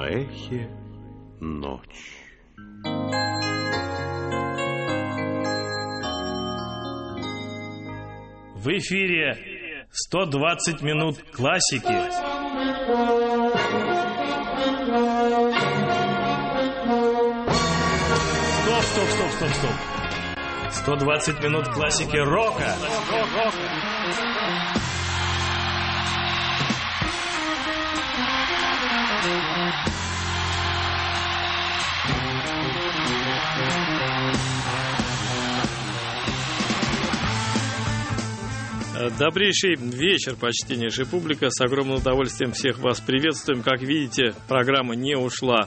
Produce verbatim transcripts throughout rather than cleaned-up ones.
на эхе ночь. В эфире сто двадцать минут классики. Стоп, стоп, стоп, стоп, стоп. сто двадцать минут классики рока. Добрейший вечер, почтеннейшая публика. С огромным удовольствием всех вас приветствуем. Как видите, программа не ушла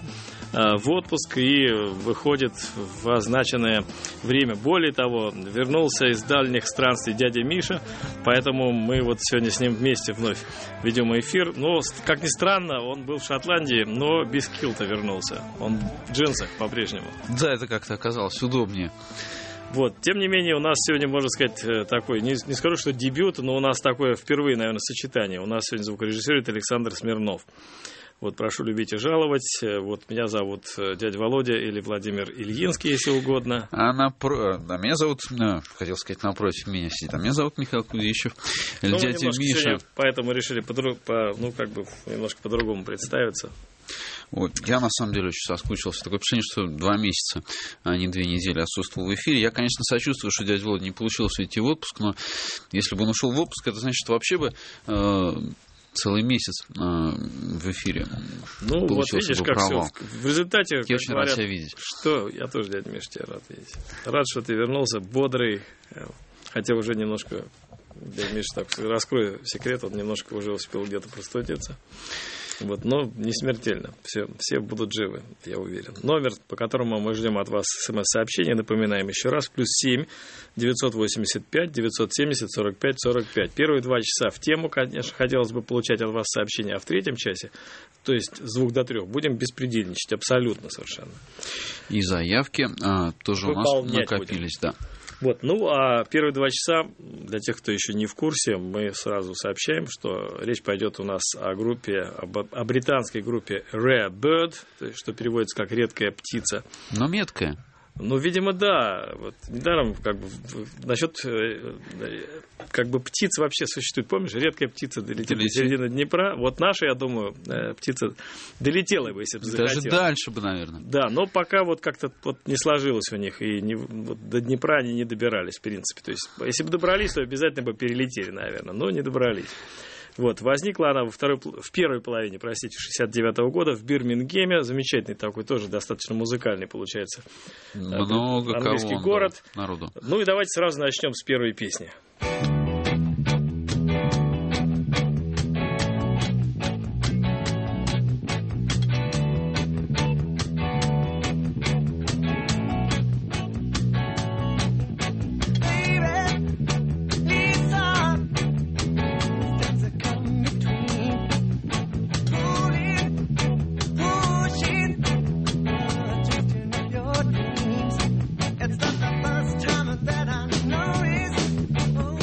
в отпуск и выходит в означенное время. Более того, вернулся из дальних странствий дядя Миша, поэтому мы вот сегодня с ним вместе вновь ведем эфир. Но, как ни странно, он был в Шотландии, но без килта вернулся. Он в джинсах по-прежнему. Да, это как-то оказалось удобнее. Вот, тем не менее, у нас сегодня, можно сказать, такой, не, не скажу, что дебют, но у нас такое впервые, наверное, сочетание. У нас сегодня звукорежиссер это Александр Смирнов. Вот, прошу любить и жаловать. Вот, меня зовут дядя Володя или Владимир Ильинский, если угодно. А напро... да, меня зовут, ну, хотел сказать, напротив меня сидит, а меня зовут Михаил Кудищев, или ну, дядя Миша. Поэтому решили, по, по, ну, как бы, немножко по-другому представиться. Вот. Я, на самом деле, очень соскучился. Такое впечатление, что два месяца, а не две недели отсутствовал в эфире. Я, конечно, сочувствую, что дядя Володя не получилось уйти в отпуск, но если бы он ушел в отпуск, это значит, что вообще бы э, целый месяц э, в эфире ну, получился вот видишь, бы как провал. Все. В результате, я очень говорят, рад тебя видеть. Что? Я тоже, дядя Миша, тебя рад видеть. Рад, что ты вернулся, бодрый, хотя уже немножко, дядя Миша, так раскрою секрет, он немножко уже успел где-то простудиться. Вот, но не смертельно. Все, все будут живы, я уверен. Номер, по которому мы ждем от вас смс-сообщения, напоминаем еще раз, плюс семь девятьсот восемьдесят пять девятьсот семьдесят сорок пять сорок пять. Первые два часа в тему, конечно, хотелось бы получать от вас сообщения, а в третьем часе, то есть с двух до трех, будем беспредельничать абсолютно совершенно. И заявки а, тоже Выполнять у нас накопились, будем. Да. Вот, ну, а первые два часа, для тех, кто еще не в курсе, мы сразу сообщаем, что речь пойдет у нас о группе, об, о британской группе Rare Bird, что переводится как «редкая птица». Но меткая. Ну, видимо, да. Вот недаром, как бы, насчет, как бы, птиц вообще существует. Помнишь, редкая птица долетела до середины Днепра. Вот наша, я думаю, птица долетела бы, если бы захотела. Даже дальше бы, наверное. Да, но пока вот как-то вот не сложилось у них, и не, вот до Днепра они не добирались, в принципе. То есть, если бы добрались, то обязательно бы перелетели, наверное, но не добрались. Вот, возникла она во второй, в первой половине, простите, шестьдесят девятого года в Бирмингеме. Замечательный такой, тоже достаточно музыкальный, получается, много английский кого город. Народу. Ну и давайте сразу начнем с первой песни. It's not the first time that I noticed. Oh,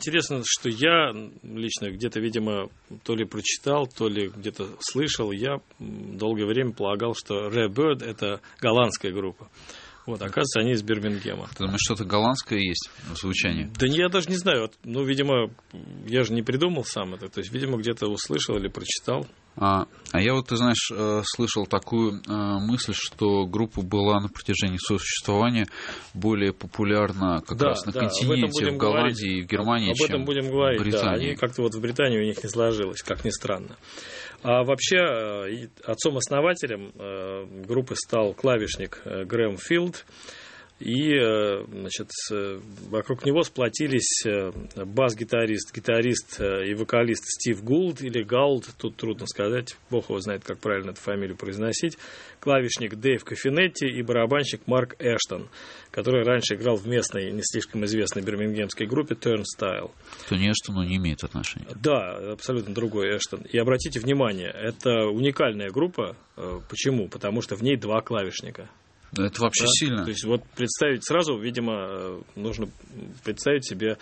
интересно, что я лично где-то, видимо, то ли прочитал, то ли где-то слышал, я долгое время полагал, что Rare Bird — это голландская группа. Вот, оказывается, они из Бирмингема. Ты думаешь, что-то голландское есть в звучании? Да я даже не знаю. Ну, видимо, я же не придумал сам это. То есть, видимо, где-то услышал или прочитал. А, а я вот, ты знаешь, слышал такую мысль, что группа была на протяжении своего существования более популярна как да, раз на да, континенте, в Голландии говорить, и в Германии, об чем этом будем говорить, в Британии. Да, они как-то вот в Британии у них не сложилось, как ни странно. А вообще, отцом-основателем группы стал клавишник Грэм Филд. И, значит, вокруг него сплотились бас-гитарист, гитарист и вокалист Стив Гулд или Гаулд, тут трудно сказать, бог его знает, как правильно эту фамилию произносить, клавишник Дэйв Коффинетти и барабанщик Марк Эштон, который раньше играл в местной, не слишком известной бирмингемской группе Turnstile. То не Эштон, но не имеет отношения. Да, абсолютно другой Эштон. И обратите внимание, это уникальная группа. Почему? Потому что в ней два клавишника. Да, это вообще да? сильно. То есть вот представить сразу, видимо, нужно представить себе,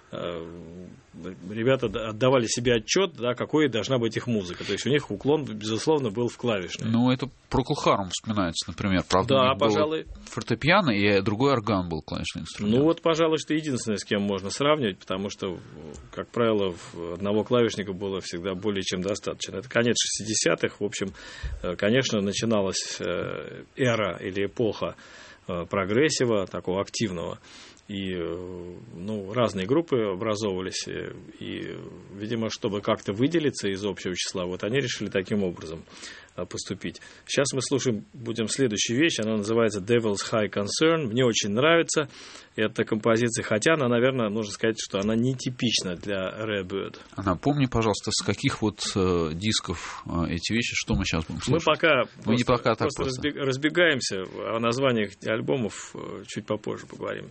ребята отдавали себе отчет, да, какой должна быть их музыка. То есть у них уклон, безусловно, был в клавишные. Ну, это Procol Harum вспоминается, например. Правда, да, пожалуй. Фортепиано и другой орган был клавишный инструмент. Ну вот, пожалуй, что единственное, с кем можно сравнивать, потому что, как правило, одного клавишника было всегда более чем достаточно. Это конец шестидесятых. В общем, конечно, начиналась эра или эпоха прогрессива, такого активного. И, ну, разные группы образовывались, и, видимо, чтобы как-то выделиться из общего числа, вот они решили таким образом поступить. Сейчас мы слушаем, будем следующую вещь, она называется Devil's High Concern, мне очень нравится эта композиция, хотя она, наверное, нужно сказать, что она нетипична для Rare Bird. А напомни, пожалуйста, с каких вот э, дисков э, эти вещи, что мы сейчас будем слушать? Мы пока мы просто, не пока так просто просто. разбегаемся, о названиях альбомов чуть попозже поговорим.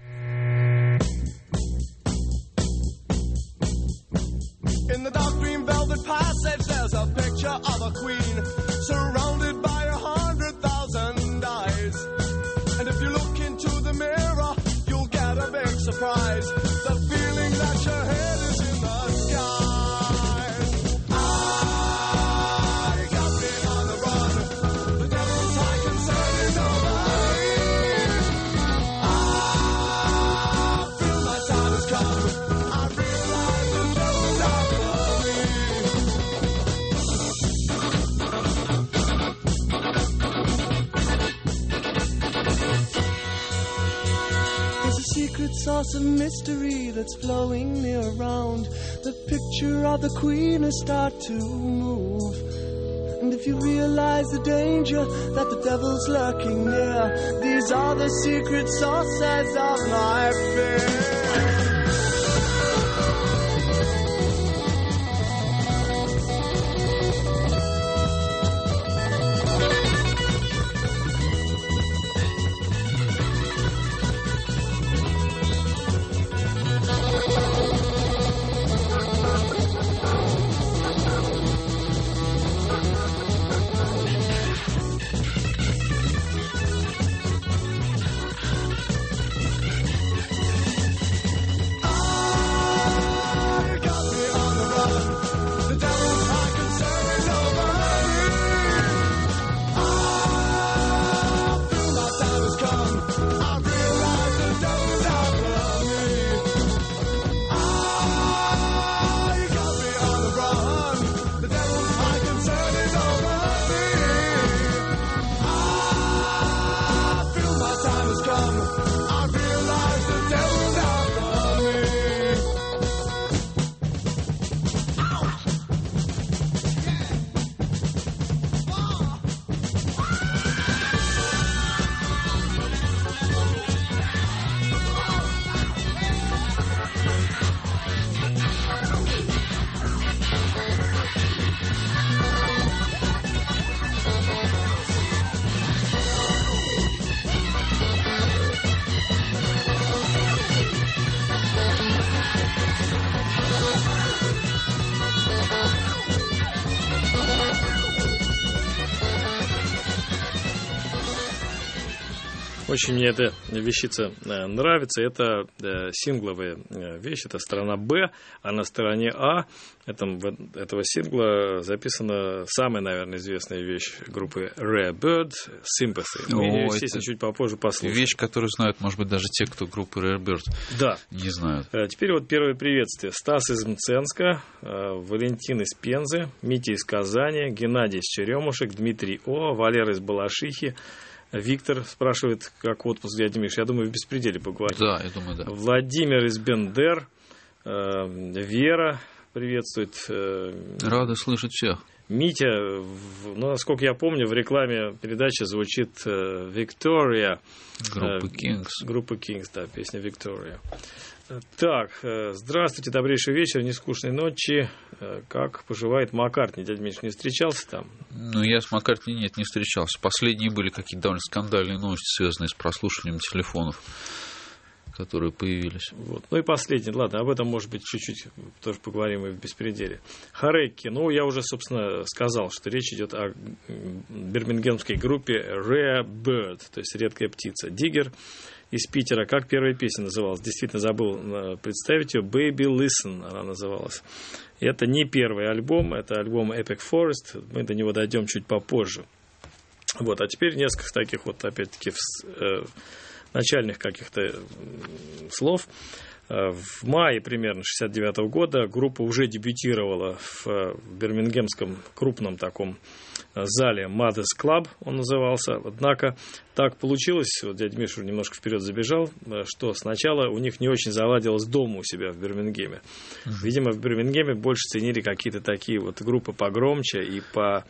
In the dark green velvet passage, there's a picture of a queen surrounded by a hundred thousand eyes. And if you look into the mirror, you'll get a big surprise. The feeling that your head is in the skies. I got me on the run. The devil's high concern in nobody. I feel my time has come. I realize the devil's after me. There's a secret source of mystery that's flowing me around. The picture of the queen has started to move. And if you realize the danger that the devil's lurking near, these are the secret sources of my fear. Очень мне эта вещица нравится. Это сингловая вещь, это сторона Б, а на стороне А этом, этого сингла записана самая, наверное, известная вещь группы Rare Bird, Sympathy. Мы ее, естественно, чуть попозже послушаем. Вещь, которую знают, может быть, даже те, кто группы Rare Bird да. не знают. Теперь вот первое приветствие. Стас из Мценска, Валентин из Пензы, Митя из Казани, Геннадий из Черемушек, Дмитрий О, Валера из Балашихи. Виктор спрашивает, как отпуск, дядя Миш. Я думаю, в беспределе поговорим. Да, я думаю, да. Владимир из Бендер, Вера приветствует. Рада слышать всех. Митя, ну, насколько я помню, в рекламе передачи звучит Виктория. Группа Kings. Группа Kings, да, песня Виктория. Так, здравствуйте, добрейший вечер, нескучной ночи. Как поживает Маккартни? Дядя Миш, не встречался там? Ну, я с Маккартни нет, не встречался. Последние были какие-то довольно скандальные новости, связанные с прослушиванием телефонов, которые появились. Вот. Ну и последний, ладно, об этом, может быть, чуть-чуть тоже поговорим и в беспределе. Харекки, ну, я уже, собственно, сказал, что речь идет о бирмингемской группе Rare Bird, то есть редкая птица. Диггер из Питера. Как первая песня называлась? Действительно забыл представить ее. Baby Listen она называлась. Это не первый альбом, это альбом Epic Forest. Мы до него дойдем чуть попозже. Вот, а теперь несколько таких вот, опять-таки, э, начальных каких-то слов. В мае примерно шестьдесят девятого года группа уже дебютировала в бирмингемском крупном таком зале Mothers Club, он назывался. Однако так получилось, вот дядя Миша немножко вперед забежал, что сначала у них не очень заладилось дома у себя в Бирмингеме. Видимо, в Бирмингеме больше ценили какие-то такие вот группы погромче и по...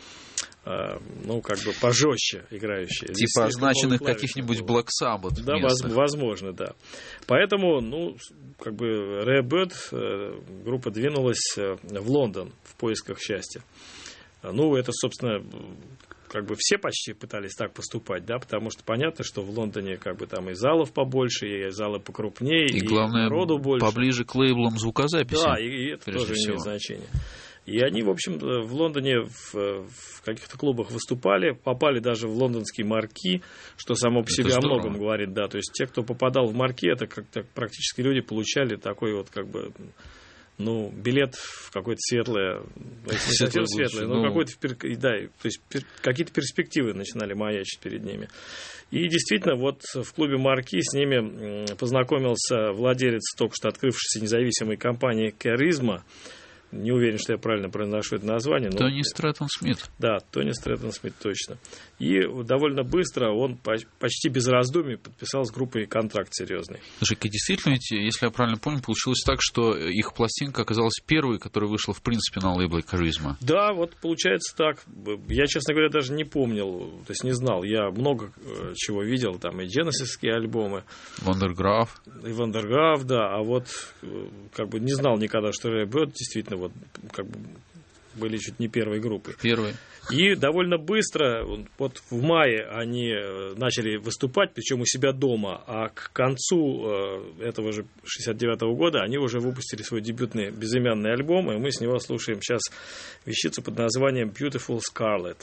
ну, как бы пожестче играющие. Типа здесь означенных каких-нибудь Black Sabbath. Да, местных. возможно, да. Поэтому, ну, как бы Rare Bird группа двинулась в Лондон в поисках счастья. Ну, это, собственно, как бы все почти пытались так поступать, да, потому что понятно, что в Лондоне как бы там и залов побольше, и залы покрупнее, и, и главное, народу больше. Поближе к лейблам звукозаписи. Да, и, и это тоже всего. имеет значение. И они, в общем, в Лондоне в, в каких-то клубах выступали, попали даже в лондонские марки, что само по себе о многом говорит, да. То есть те, кто попадал в марки, это как-то практически люди получали такой вот как бы, ну, билет в какое-то светлое, не совсем светлое, но какой-то, да, то есть какие-то перспективы начинали маячить перед ними. И действительно, вот в клубе «Марки» с ними познакомился владелец только что открывшейся независимой компании «Charisma». Не уверен, что я правильно произношу это название. Но... Тони Стрэттон Смит. Да, Тони Стрэттон Смит, точно. И довольно быстро он почти без раздумий подписал с группой контракт серьезный. Слушай, действительно, ведь, если я правильно помню, получилось так, что их пластинка оказалась первой, которая вышла, в принципе, на лейбле Charisma. Да, вот получается так. Я, честно говоря, даже не помнил, то есть не знал. Я много чего видел, там и Genesis-ские альбомы. Вандерграф. И Вандерграф, да. А вот как бы не знал никогда, что Rare Bird действительно вот как бы были чуть не первой группой. Первой. И довольно быстро, вот в мае они начали выступать, причем у себя дома, а к концу этого же шестьдесят девятого года они уже выпустили свой дебютный безымянный альбом, и мы с него слушаем сейчас вещицу под названием Beautiful Scarlet.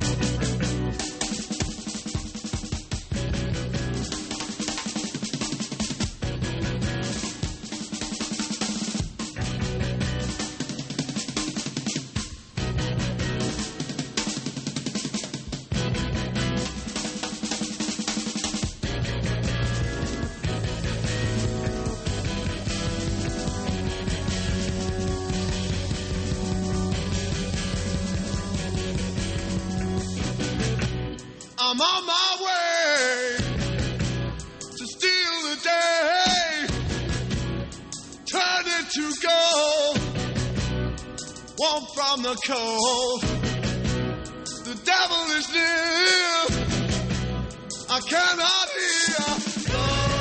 I'm on my way to steal the day, turn it to gold, warm from the cold. The devil is near, I cannot hear. The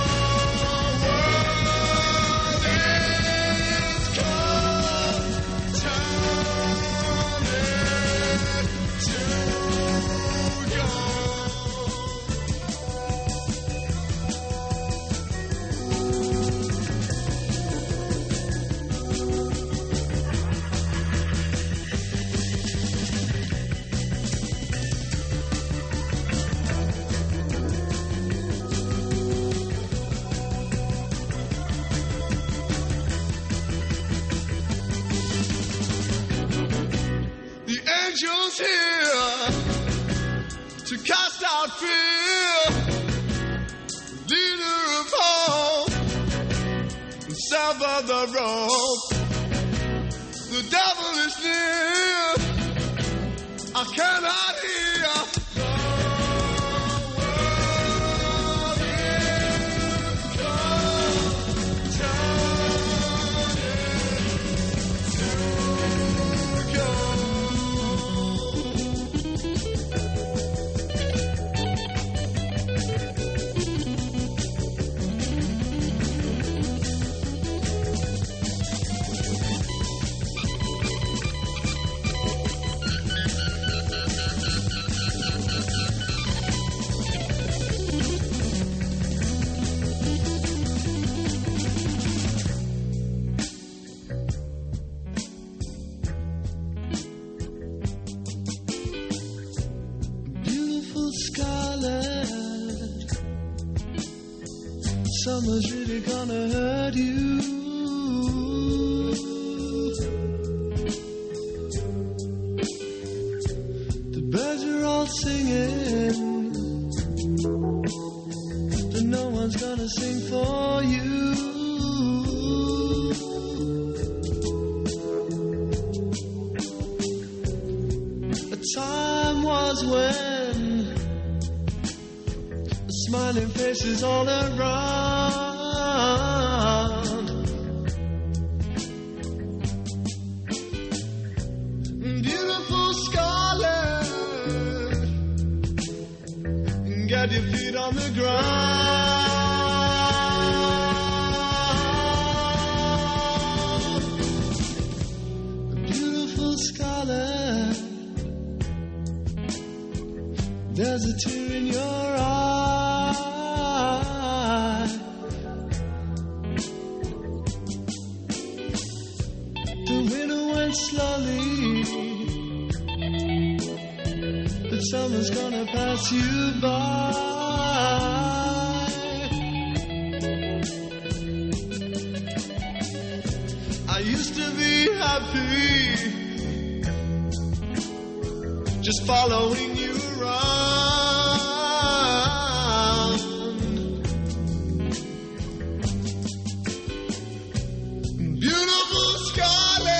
world is cold, turn it to angels here to cast out fear. Leader of hope, sever the rope. The devil is near. I cannot hear. Summer's really gonna hurt you. The birds are all singing, but no one's gonna sing for you. A time was when smiling faces all around. Beautiful scarlet, get your feet on the ground. Beautiful scarlet, there's a tear in your eye. Slowly, but summer's gonna pass you by. I used to be happy, just following you around. Beautiful scarlet,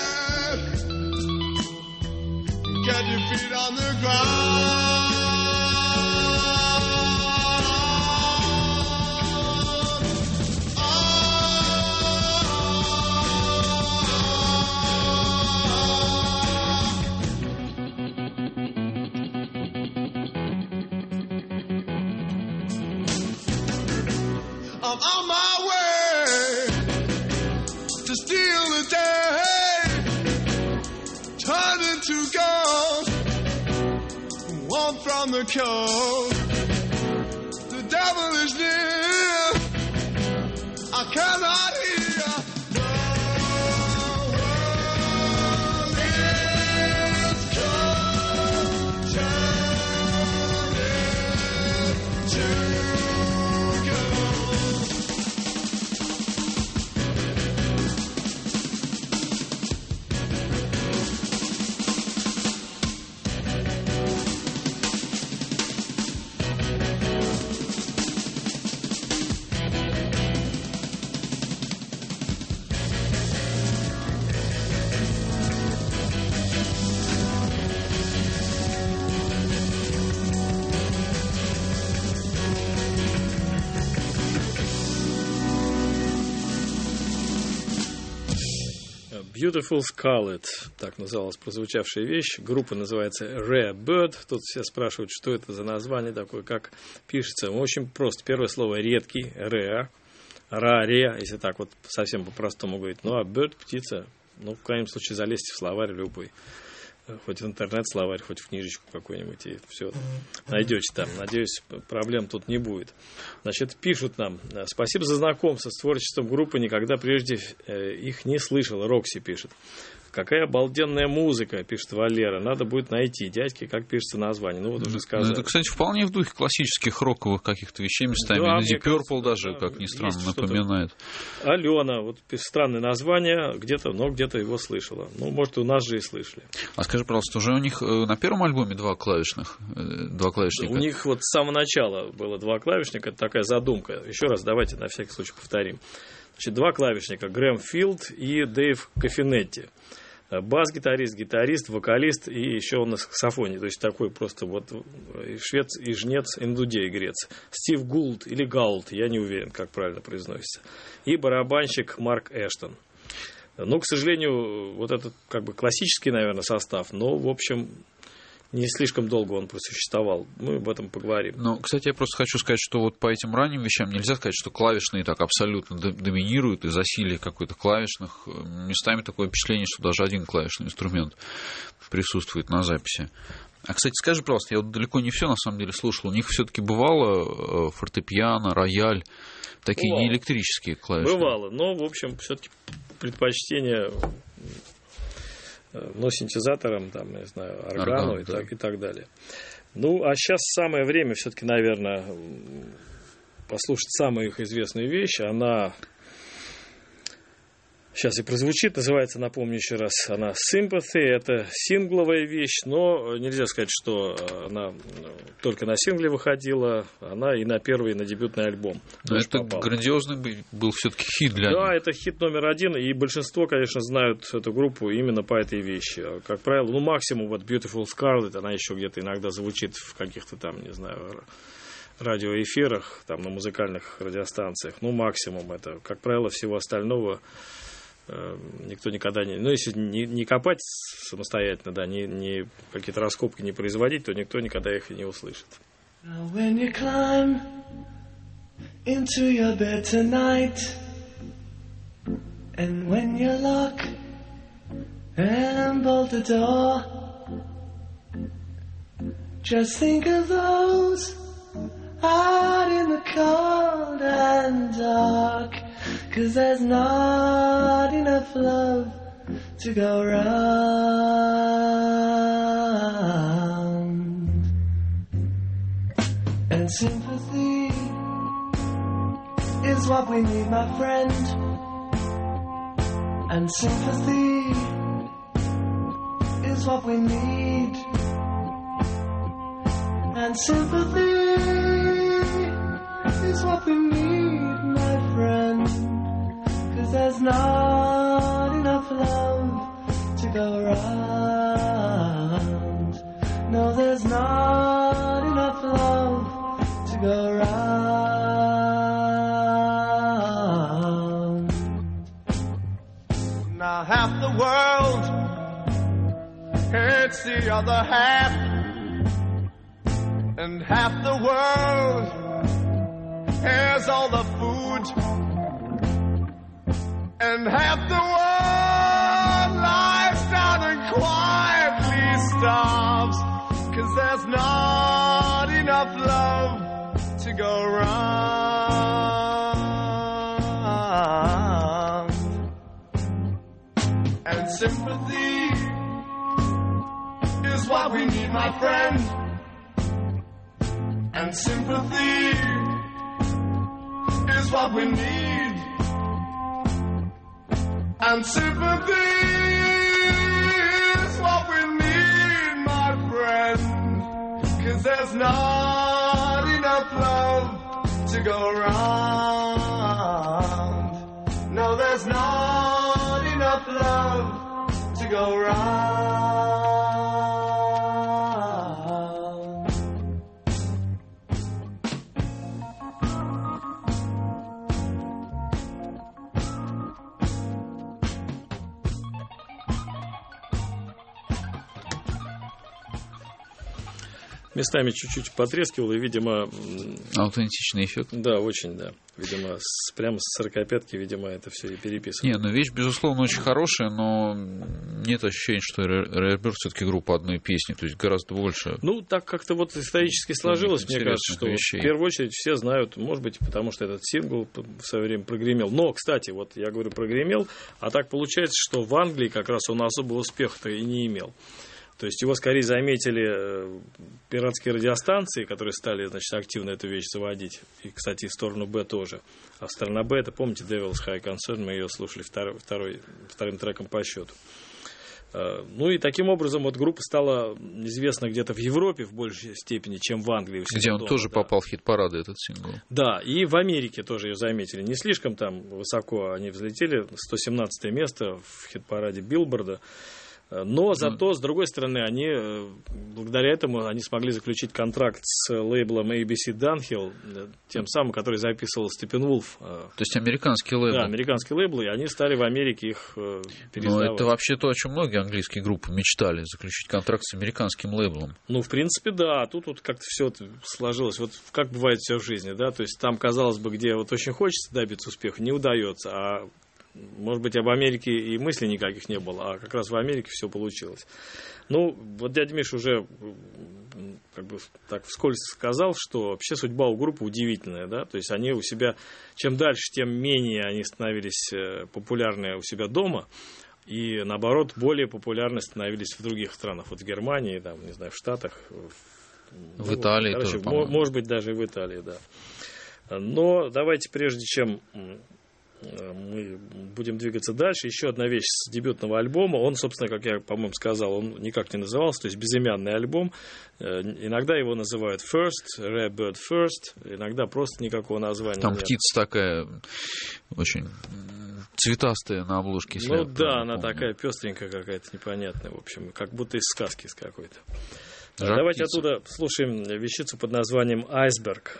get your feet on the ground. Oh, I'm on my way to steal the day, turn into gold. One from the coast, the devil is near. I cannot hear. The world is cold, turning to gold. Beautiful Scarlet, так называлась прозвучавшая вещь. Группа называется Rare Bird. Тут все спрашивают, что это за название такое, как пишется. Очень просто. Первое слово редкий, rare, rare, если так вот совсем по-простому говорить. Ну, а bird, птица, ну, в крайнем случае, залезьте в словарь любой. Хоть в интернет-словарь, хоть в книжечку какую-нибудь, и все найдете там. Надеюсь, проблем тут не будет. Значит, пишут нам: спасибо за знакомство с творчеством группы, никогда прежде их не слышал. Рокси пишет. Какая обалденная музыка, пишет Валера. Надо будет найти. Дядьки, как пишется название. Ну, вот уже сказали. Ну, это, кстати, вполне в духе классических роковых каких-то вещей местами. Да, на Deep Purple даже, да, как ни странно, что-то. напоминает. Алена, вот странное название, где-то, но где-то его слышала. Ну, может, у нас же и слышали. А скажи, пожалуйста, уже у них на первом альбоме два клавишных, два клавишника? У них вот с самого начала было два клавишника, это такая задумка. Еще раз давайте на всякий случай повторим. Значит, два клавишника, Грэм Филд и Дэйв Кафинетти. Бас-гитарист, гитарист, вокалист и еще он на саксофоне. То есть такой просто вот и швец, и жнец, и на дуде игрец. Стив Гулд или Гаулд, я не уверен, как правильно произносится. И барабанщик Марк Эштон. Ну, к сожалению, вот этот как бы классический, наверное, состав, но, в общем, не слишком долго он просуществовал. Мы об этом поговорим. Ну, кстати, я просто хочу сказать, что вот по этим ранним вещам нельзя сказать, что клавишные так абсолютно доминируют и засилие какой-то клавишных. Местами такое впечатление, что даже один клавишный инструмент присутствует на записи. А, кстати, скажи, пожалуйста, я вот далеко не все на самом деле слушал. У них все-таки бывало фортепиано, рояль, такие Бывало. Не электрические клавиши. Бывало, но, в общем, все-таки предпочтение... но синтезатором, там, не знаю, органу Орган, и, да. так, и так далее. Ну, а сейчас самое время все-таки, наверное, послушать самую их известную вещь. Она сейчас и прозвучит, называется, напомню еще раз, она Sympathy. Это сингловая вещь, но нельзя сказать, что она только на сингле выходила, она и на первый, и на дебютный альбом. Но это попала. Грандиозный был все-таки хит для Да, них. это хит номер один, и большинство, конечно, знают эту группу именно по этой вещи. Как правило, ну, максимум вот Beautiful Scarlet, она еще где-то иногда звучит в каких-то там, не знаю, радиоэфирах, там, на музыкальных радиостанциях. Ну, максимум это. Как правило, всего остального э, никто никогда не... Ну, если не, не копать самостоятельно, да, не, не какие-то раскопки не производить, то никто никогда их и не услышит. Now when you climb into your bed tonight, and when you lock and bolt the door, just think of those out in the cold and dark, 'cause there's not enough love to go round. And sympathy is what we need, my friend. And sympathy is what we need. And sympathy is what we need, my friend. 'Cause there's not enough love to go round. No, there's not enough love to go round. Now half the world hates the other half, and half the world has all the food, and half the world lies down and quietly starves, 'cause there's not enough love to go round. And sympathy is what we need, my friend. And sympathy is what we need. And sympathy is what we need, my friend. 'Cause there's not enough love to go round. No, there's not enough love to go round. местами чуть-чуть потрескивало, и, видимо... Аутентичный эффект. Да, очень, да. Видимо, с, прямо с сорокопятки, видимо, это все и переписывали. Не, ну вещь, безусловно, очень хорошая, но нет ощущения, что Rare Bird все-таки группа одной песни, то есть гораздо больше. Ну, так как-то вот исторически сложилось, мне кажется, что вещей. В первую очередь все знают, может быть, потому что этот сингл в свое время прогремел. Но, кстати, вот я говорю прогремел, а так получается, что в Англии как раз он особого успеха-то и не имел. То есть его скорее заметили пиратские радиостанции, которые стали, значит, активно эту вещь заводить. И, кстати, и в сторону Б тоже. А сторона Б, это, помните, Devil's High Concern, мы ее слушали второй, второй, вторым треком по счету. Ну и таким образом вот группа стала известна где-то в Европе в большей степени, чем в Англии. Где он дома, тоже да. попал в хит-парады, этот сингл. Да, и в Америке тоже ее заметили. Не слишком там высоко они взлетели, сто семнадцатое место в хит-параде Билборда. Но зато, с другой стороны, они, благодаря этому они смогли заключить контракт с лейблом эй би си Dunhill, тем самым, который записывал Степенвулф. То есть американский лейбл. Да, американский лейбл, и они стали в Америке их переиздавать. Но это вообще то, о чем многие английские группы мечтали, заключить контракт с американским лейблом. Ну, в принципе, да. Тут вот как-то все сложилось. Вот как бывает все в жизни, да. То есть там, казалось бы, где вот очень хочется добиться успеха, не удается, а может быть, об Америке и мыслей никаких не было, а как раз в Америке все получилось. Ну, вот дядя Миша уже как бы так вскользь сказал, что вообще судьба у группы удивительная, да, то есть они у себя, чем дальше, тем менее они становились популярны у себя дома, и наоборот, более популярны становились в других странах, вот в Германии, там, не знаю, в Штатах, в ну, Италии короче, тоже, по-моему. Может быть, даже и в Италии, да. Но давайте, прежде чем мы будем двигаться дальше, еще одна вещь с дебютного альбома. Он, собственно, как я, по-моему, сказал, он никак не назывался, то есть безымянный альбом. Иногда его называют First, Rare Bird First, иногда просто никакого названия Там нет. птица такая очень цветастая на обложке. Ну да, она помню. Такая пестренькая какая-то, непонятная, в общем, как будто из сказки из какой-то. Жар Давайте птица. Оттуда слушаем вещицу под названием «Айсберг».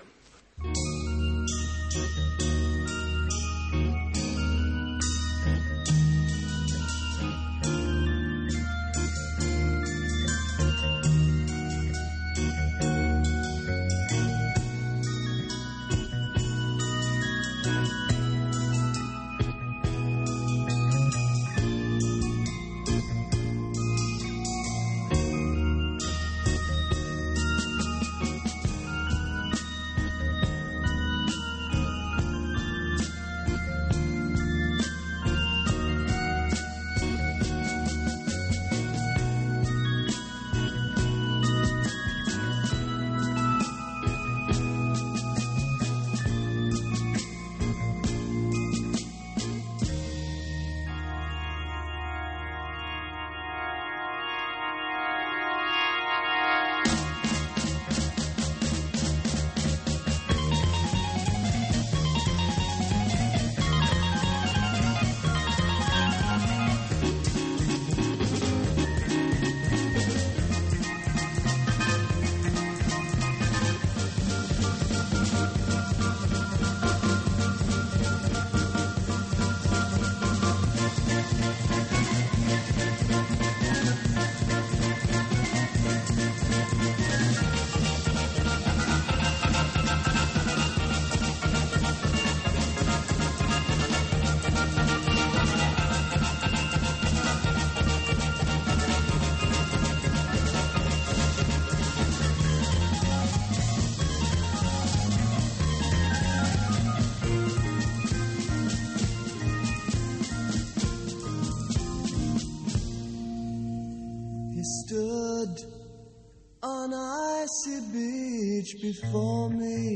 On icy beach before me,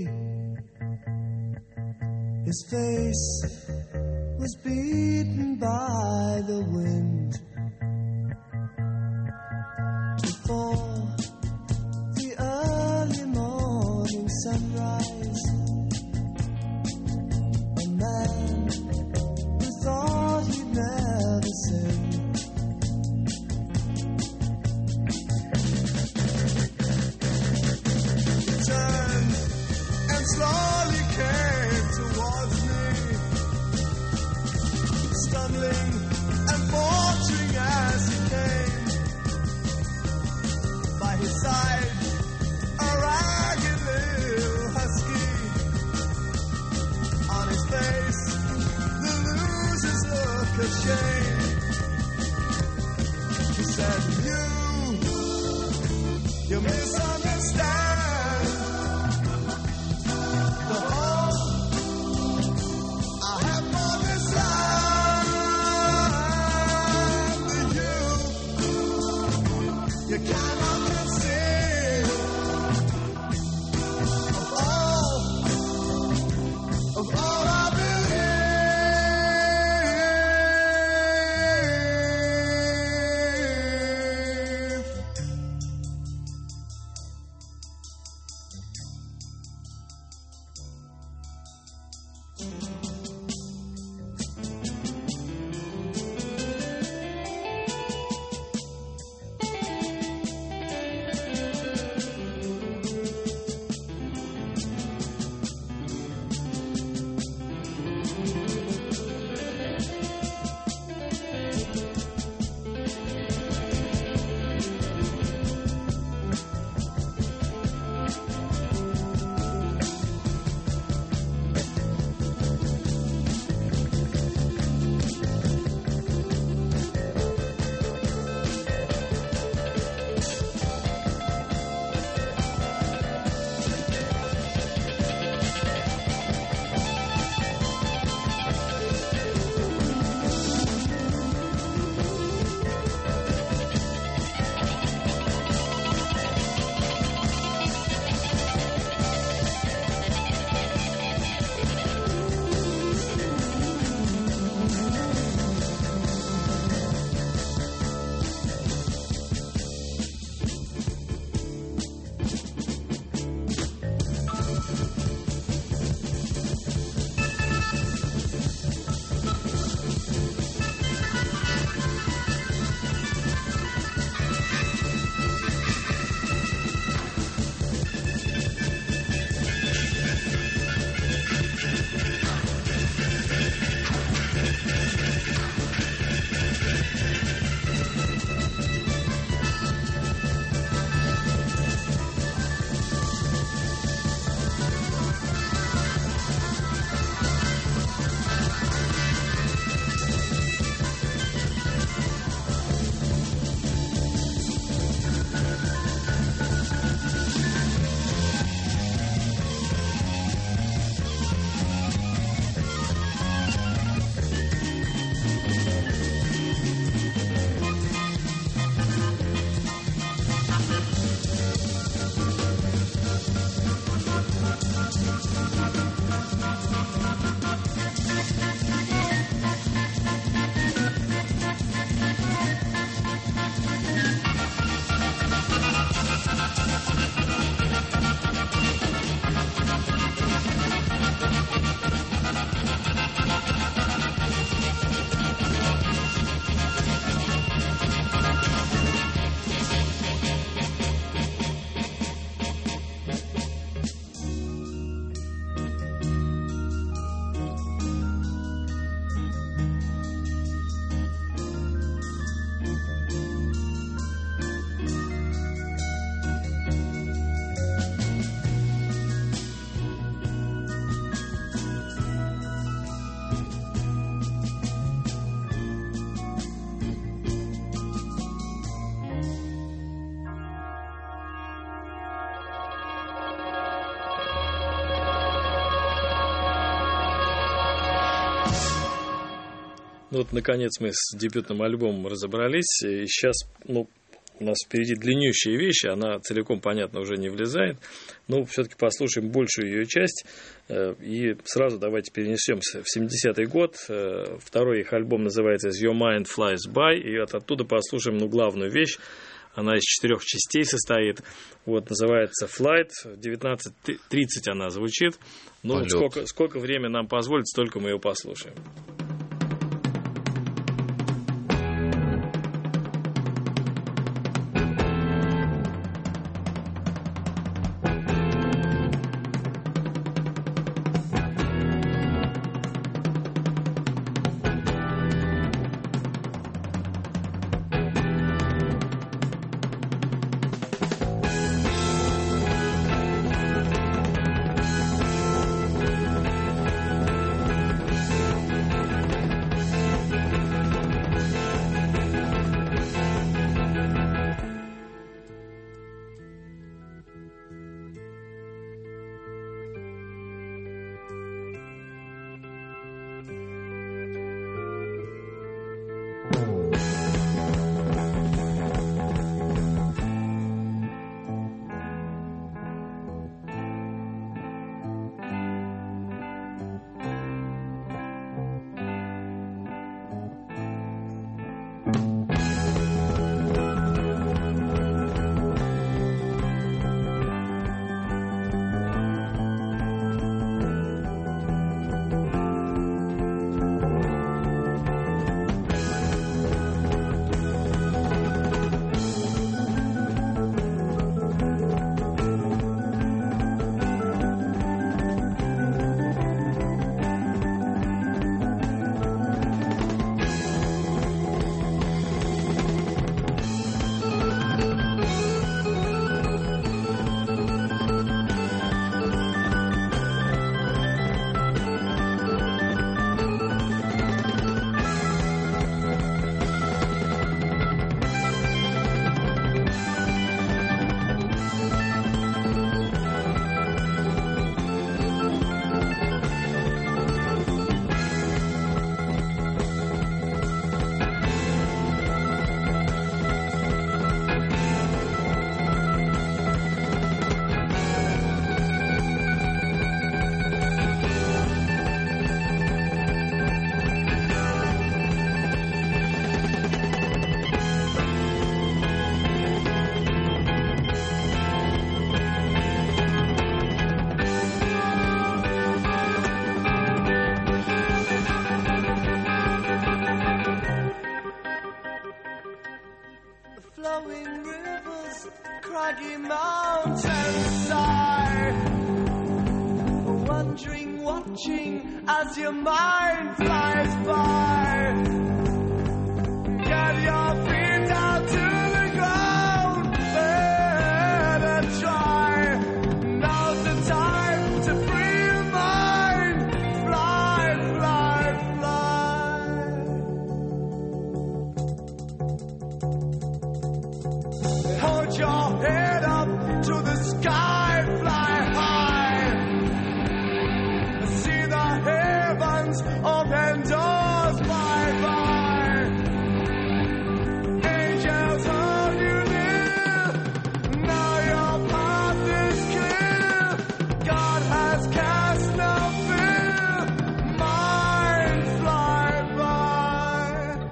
his face was beaten by the wind. Before the early morning sunrise, a man who thought he'd never sin turned and slowly came towards me, stumbling and faltering You cannot conceive of all, of all I Ну вот, наконец, мы с дебютным альбомом разобрались. И сейчас, ну, у нас впереди длиннющая вещь, она целиком, понятно, уже не влезает. Но все-таки послушаем большую ее часть. И сразу давайте перенесемся в семидесятый год. Второй их альбом называется «As Your Mind Flies By». И вот оттуда послушаем, ну, главную вещь. Она из четырех частей состоит. Вот, называется «Flight». девятнадцать тридцать она звучит. Ну, сколько, сколько времени нам позволит, столько мы ее послушаем. flowing rivers, craggy mountainside, wondering, watching as your mind flies by. Get your feet down to the ground, let it dry. Now's the time to free your mind. Fly, fly, fly. Hold your head up to the sky, fly high. See the heavens, open doors, bye bye. Angels hold you near. Now your path is clear. God has cast no fear. Mind fly by.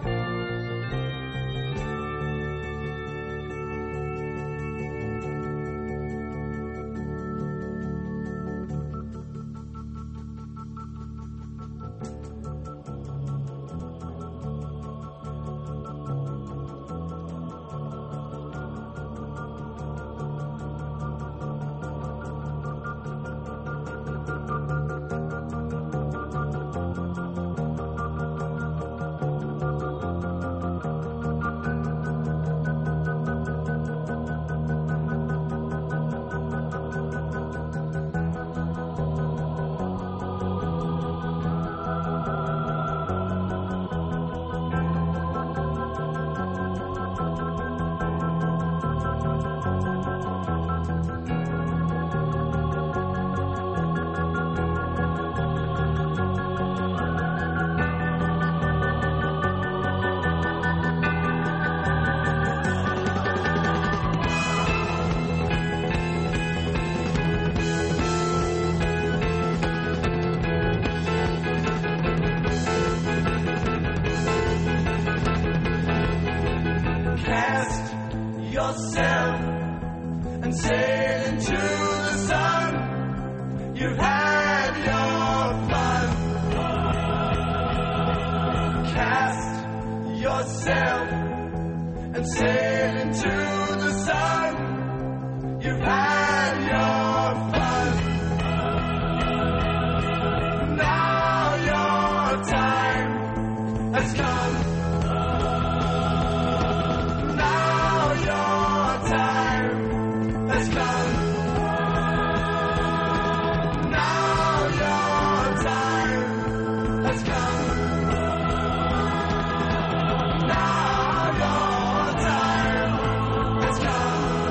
Cast yourself and sail into the sun. You've had your fun. Cast yourself and sail into the sun. You've had your fun. Now your time has come. Has come. Now your time has come. Now your time has come.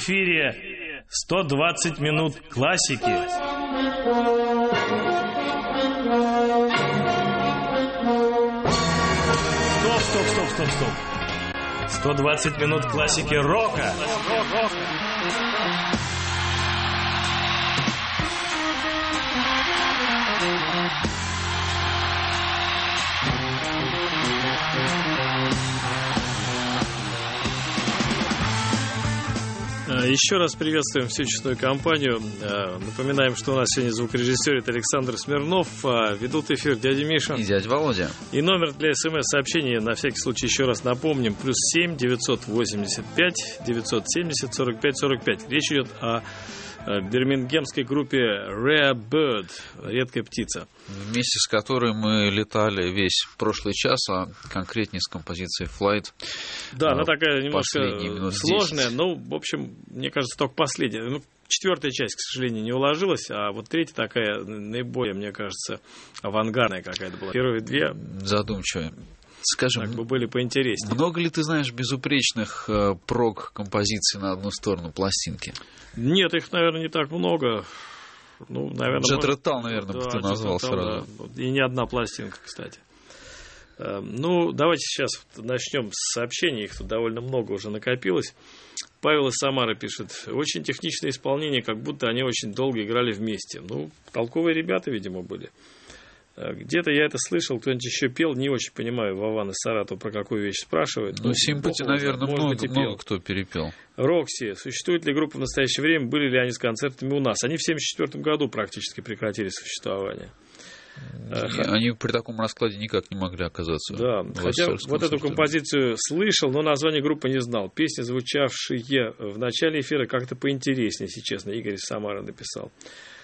В эфире сто двадцать минут классики. Стоп, стоп, стоп, стоп, стоп. сто двадцать минут классики рока. Еще раз приветствуем всю честную компанию. Напоминаем, что у нас сегодня звукорежиссер Александр Смирнов, ведут эфир дядя Миша и дядя Володя. И номер для смс-сообщений, на всякий случай еще раз напомним, плюс семь девятьсот восемьдесят пять девятьсот семьдесят сорок пять сорок пять. Речь идет о бирмингемской группе Rare Bird, редкая птица, вместе с которой мы летали весь прошлый час, а конкретнее с композицией Flight. Да, она такая немножко сложная, десять. но, в общем, мне кажется, только последняя. Ну, четвертая часть, к сожалению, не уложилась, а вот третья такая наиболее, мне кажется, авангардная какая-то была. Первые две задумчивые. Скажем, так бы были поинтереснее. Много ли ты знаешь безупречных э, прог-композиций на одну сторону пластинки? Нет, их, наверное, не так много. Ну, наверное, Джет Реттал, наверное, да, ты назвал Jet Rat, сразу. Да. И не одна пластинка, кстати. Ну, давайте сейчас начнем с сообщений. Их тут довольно много уже накопилось. Павел из Самары пишет: очень техничное исполнение, как будто они очень долго играли вместе. Ну, толковые ребята, видимо, были. Где-то я это слышал, кто-нибудь еще пел, не очень понимаю, Вован из Саратова про какую вещь спрашивает. Ну, Симпати, наверное, много, много кто перепел. Рокси. Существует ли группа в настоящее время, были ли они с концертами у нас? Они в семьдесят четвёртом году практически прекратили существование. Они при таком раскладе никак не могли оказаться. Да, хотя вот эту композицию слышал, но название группы не знал. Песни, звучавшие в начале эфира, как-то поинтереснее, если честно. Игорь из Самары написал.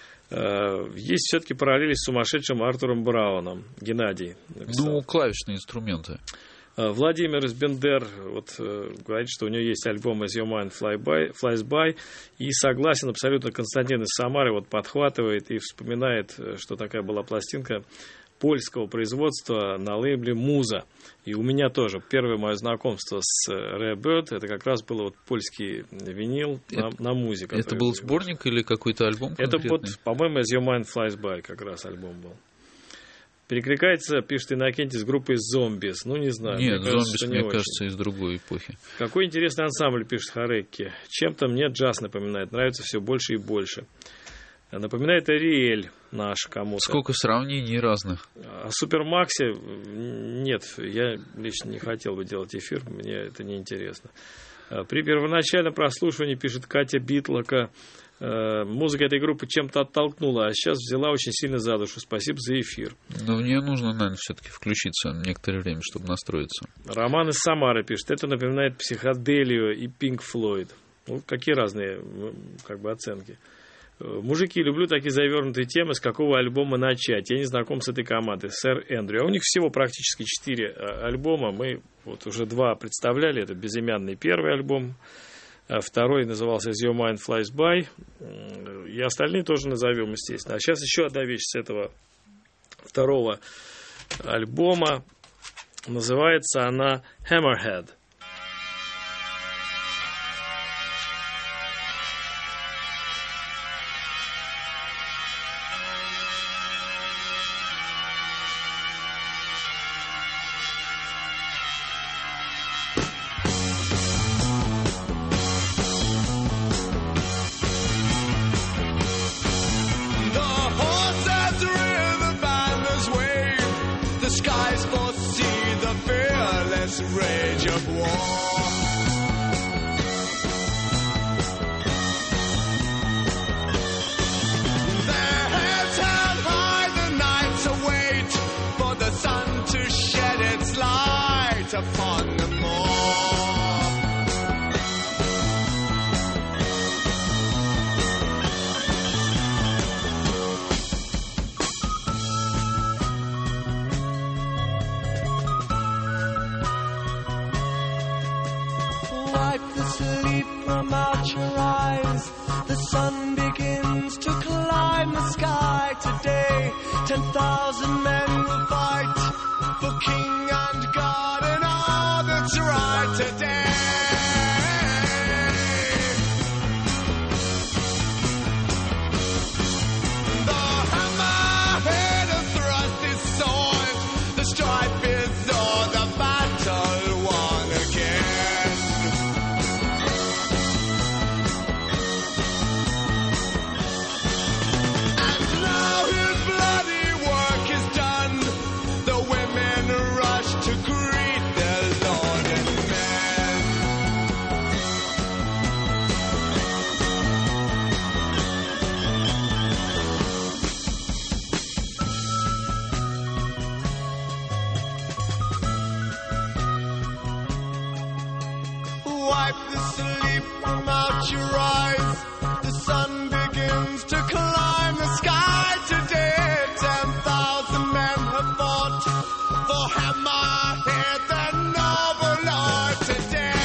Есть все-таки параллели с сумасшедшим Артуром Брауном. Геннадий написал. Ну, клавишные инструменты. Владимир из Бендер вот, говорит, что у него есть альбом As Your Mind Fly by, Flies By, и согласен абсолютно. Константин из Самары вот подхватывает и вспоминает, что такая была пластинка польского производства на лейбле «Муза». И у меня тоже первое мое знакомство с Rare Bird, это как раз был вот польский винил это, на, на «Музе». Это был сборник или какой-то альбом конкретный? Это, вот, по-моему, As Your Mind Flies By как раз альбом был. Перекликается, пишет Иннокентий, с группой «Зомбис». Ну, не знаю. Нет, «Зомбис», мне очень. кажется, из другой эпохи. Какой интересный ансамбль, пишет Харекки. Чем-то мне джаз напоминает. Нравится все больше и больше. Напоминает Ариэль наш кому-то. Сколько сравнений разных. О Супермаксе нет, я лично не хотел бы делать эфир, мне это не интересно. При первоначальном прослушивании, пишет Катя Битлока, музыка этой группы чем-то оттолкнула, а сейчас взяла очень сильно за душу. Спасибо за эфир. Но в нее нужно, наверное, все-таки включиться некоторое время, чтобы настроиться. Роман из Самары пишет: это напоминает психоделию и Pink Floyd. Ну, какие разные как бы оценки. Мужики, люблю такие завернутые темы, с какого альбома начать. Я не знаком с этой командой, сэр Эндрю. А у них всего практически четыре альбома. Мы вот уже два представляли. Это безымянный первый альбом. Второй назывался As Your Mind Flies By. И остальные тоже назовем, естественно. А сейчас еще одна вещь с этого второго альбома. Называется она Hammerhead. Rage of war. Their heads held high, the nights await for the sun to shed its light upon them all. From out your eyes, the sun begins to climb the sky today. Ten thousand men will fight for king and God and all that's right today. the strife is o'er, the battle won again. And now his bloody work is done, the women rush to greet their lord and man. Wipe the sleep from out your eyes. The sun begins to climb the sky today. Ten thousand men have fought for Hammerhead, the noble lord today.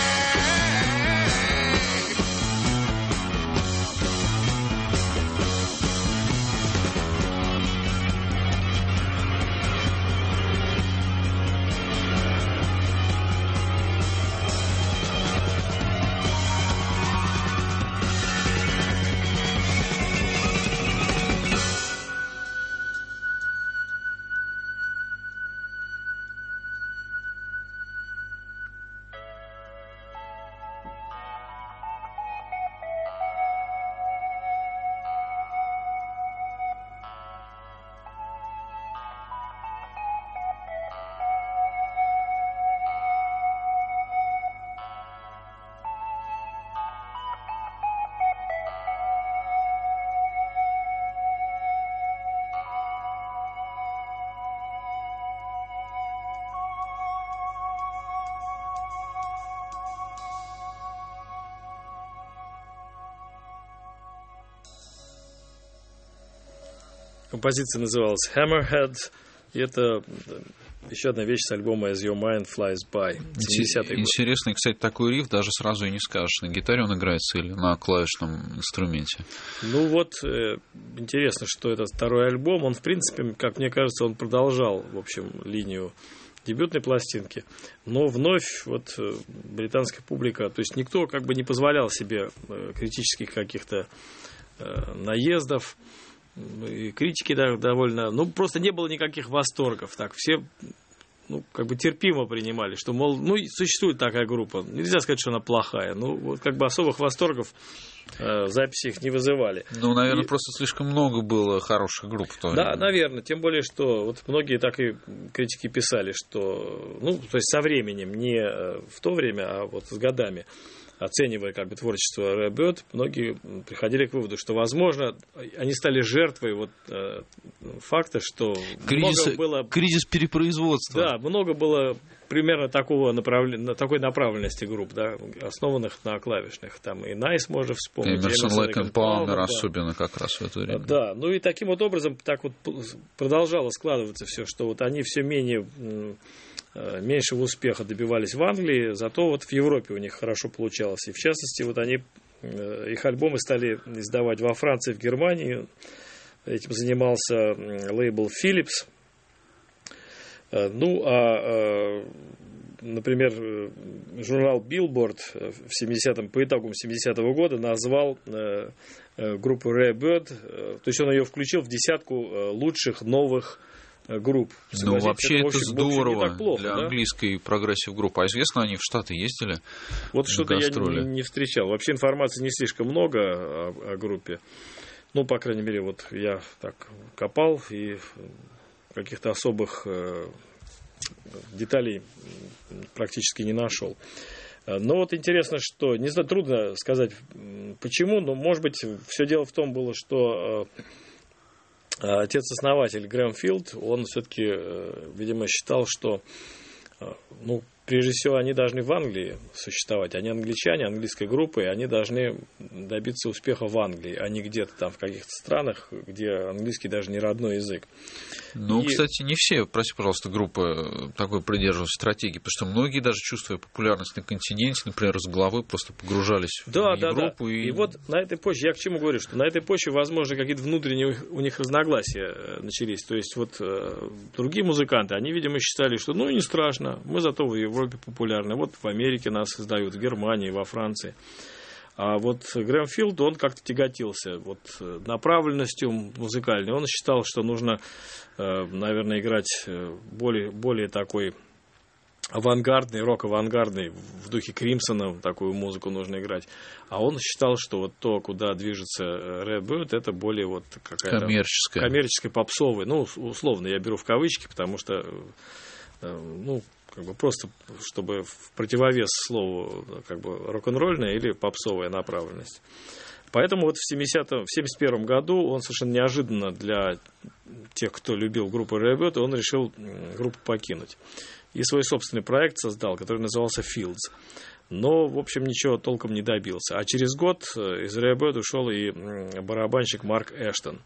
Композиция называлась Hammerhead, и это еще одна вещь с альбома As Your Mind Flies By. семидесятые годы. Интересный, кстати, такой риф, даже сразу и не скажешь, на гитаре он играется или на клавишном инструменте. Ну вот, э, интересно, что это второй альбом, он, в принципе, как мне кажется, он продолжал, в общем, линию дебютной пластинки, но вновь вот э, британская публика, то есть никто как бы не позволял себе э, критических каких-то э, наездов, и критики, да, довольно, ну, просто не было никаких восторгов, так, все, ну, как бы терпимо принимали, что, мол, ну, существует такая группа, нельзя сказать, что она плохая, ну, вот, как бы особых восторгов э, записи их не вызывали. Ну, наверное, и... просто слишком много было хороших групп в то время. Да, наверное, тем более, что вот многие так и критики писали, что, ну, то есть со временем, не в то время, а вот с годами, оценивая как бы творчество Ray Abbott, многие приходили к выводу, что, возможно, они стали жертвой вот э, факта, что кризис, много было... кризис перепроизводства. Да, много было примерно такого направлен... такой направленности групп, да, основанных на клавишных. Там и Nice можно вспомнить. Эмерсон, Лэк и Палмер, да. особенно как раз в это время. Да, ну и таким вот образом так вот продолжало складываться все, что вот они все менее... меньшего успеха добивались в Англии, зато вот в Европе у них хорошо получалось. И в частности, вот они, их альбомы стали издавать во Франции, в Германии. Этим занимался лейбл Philips. Ну, а, например, журнал Billboard в семидесятом, по итогам семидесятого года назвал группу Ray Abbott, то есть он ее включил в десятку лучших новых групп. Ну, вообще это, это здорово общем, плохо, для да? английской прогрессив группы. А известно, они в Штаты ездили? Вот что-то я не, не встречал. Вообще информации не слишком много о, о группе. Ну, по крайней мере, вот я так копал и каких-то особых э, деталей практически не нашел. Но вот интересно, что, не знаю, трудно сказать почему, но, может быть, все дело в том было, что э, отец-основатель Грэм Филд, он все-таки, э, видимо, считал, что, э, ну, прежде всего, они должны в Англии существовать. Они англичане, английской группы, и они должны добиться успеха в Англии, а не где-то там в каких-то странах, где английский даже не родной язык. Ну, и... кстати, не все, прости, пожалуйста, группы такой придерживаются стратегии, потому что многие, даже чувствуя популярность на континенте, например, с головы просто погружались да, в да, Европу. Да. И... и вот на этой почве, я к чему говорю, что на этой почве, возможно, какие-то внутренние у них разногласия начались. То есть вот э, другие музыканты, они, видимо, считали, что ну не страшно, мы зато в Европе популярны, вот в Америке нас издают, в Германии, во Франции. А вот Грэм Филд, он как-то тяготился вот направленностью музыкальной. Он считал, что нужно, наверное, играть более, более такой авангардный, рок-авангардный, в духе Кримсона такую музыку нужно играть. А он считал, что вот то, куда движется Redbird, это более вот какая-то коммерческая, коммерческая попсовая. Ну, условно, я беру в кавычки, потому что, ну, как бы просто, чтобы в противовес слову как бы рок-н-ролльная или попсовая направленность. Поэтому вот в семидесятом, в семьдесят первом году он совершенно неожиданно для тех, кто любил группу Redbird, он решил группу покинуть. И свой собственный проект создал, который назывался Fields. Но, в общем, ничего толком не добился. А через год из Redbird ушел и барабанщик Марк Эштон.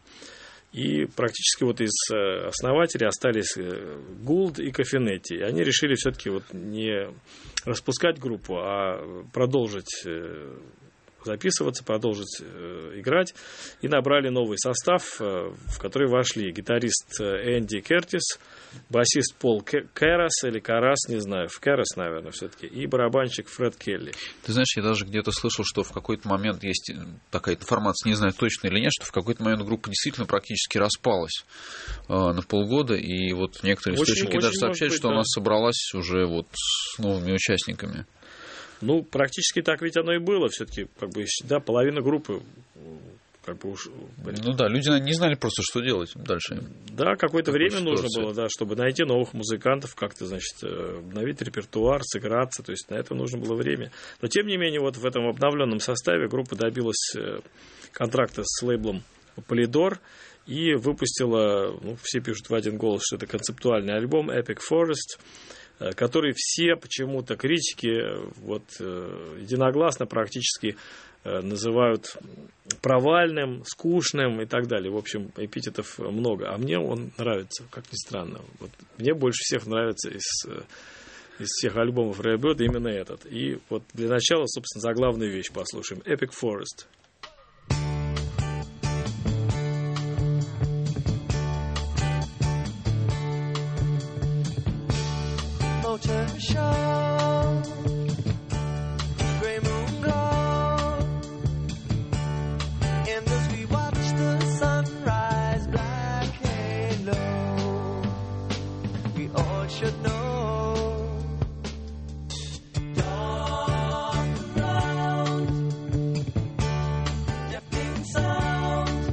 И практически вот из основателей остались Гулд и Кофинетти. И они решили все-таки вот не распускать группу, а продолжить записываться, продолжить играть. И набрали новый состав, в который вошли гитарист Энди Кертис, басист Пол Кэрас или Карас, не знаю, в Кэрас, наверное, все-таки, и барабанщик Фред Келли. Ты знаешь, я даже где-то слышал, что в какой-то момент есть такая информация, не знаю точно или нет, что в какой-то момент группа действительно практически распалась э, на полгода, и вот некоторые очень, источники очень даже сообщают, быть, что да. она собралась уже вот с новыми участниками. Ну, практически так ведь оно и было. Все-таки, как бы, да, половина группы как бы уж... Ну да, люди не знали просто, что делать дальше. Да, какое-то время ситуация. нужно было, да, чтобы найти новых музыкантов, как-то, значит, обновить репертуар, сыграться. То есть на это нужно было время. Но, тем не менее, вот в этом обновленном составе группа добилась контракта с лейблом Polydor и выпустила, ну, все пишут в один голос, что это концептуальный альбом Epic Forest, который все почему-то критики вот, единогласно практически называют провальным, скучным и так далее. В общем, эпитетов много. А мне он нравится, как ни странно. Вот мне больше всех нравится из, из всех альбомов Redbird именно этот. И вот для начала, собственно, заглавную вещь послушаем. Epic Forest. Motor show, gray moon glow, and as we watch the sunrise, black halo, we all should know. Dark around, deafening sound,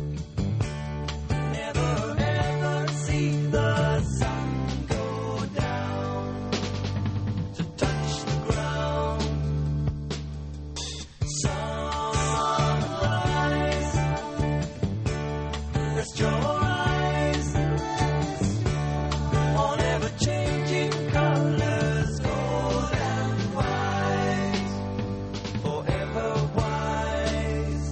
never ever see the sun go down. Touch the ground. Sunrise. Rest your eyes on ever-changing colors, gold and white, forever wise.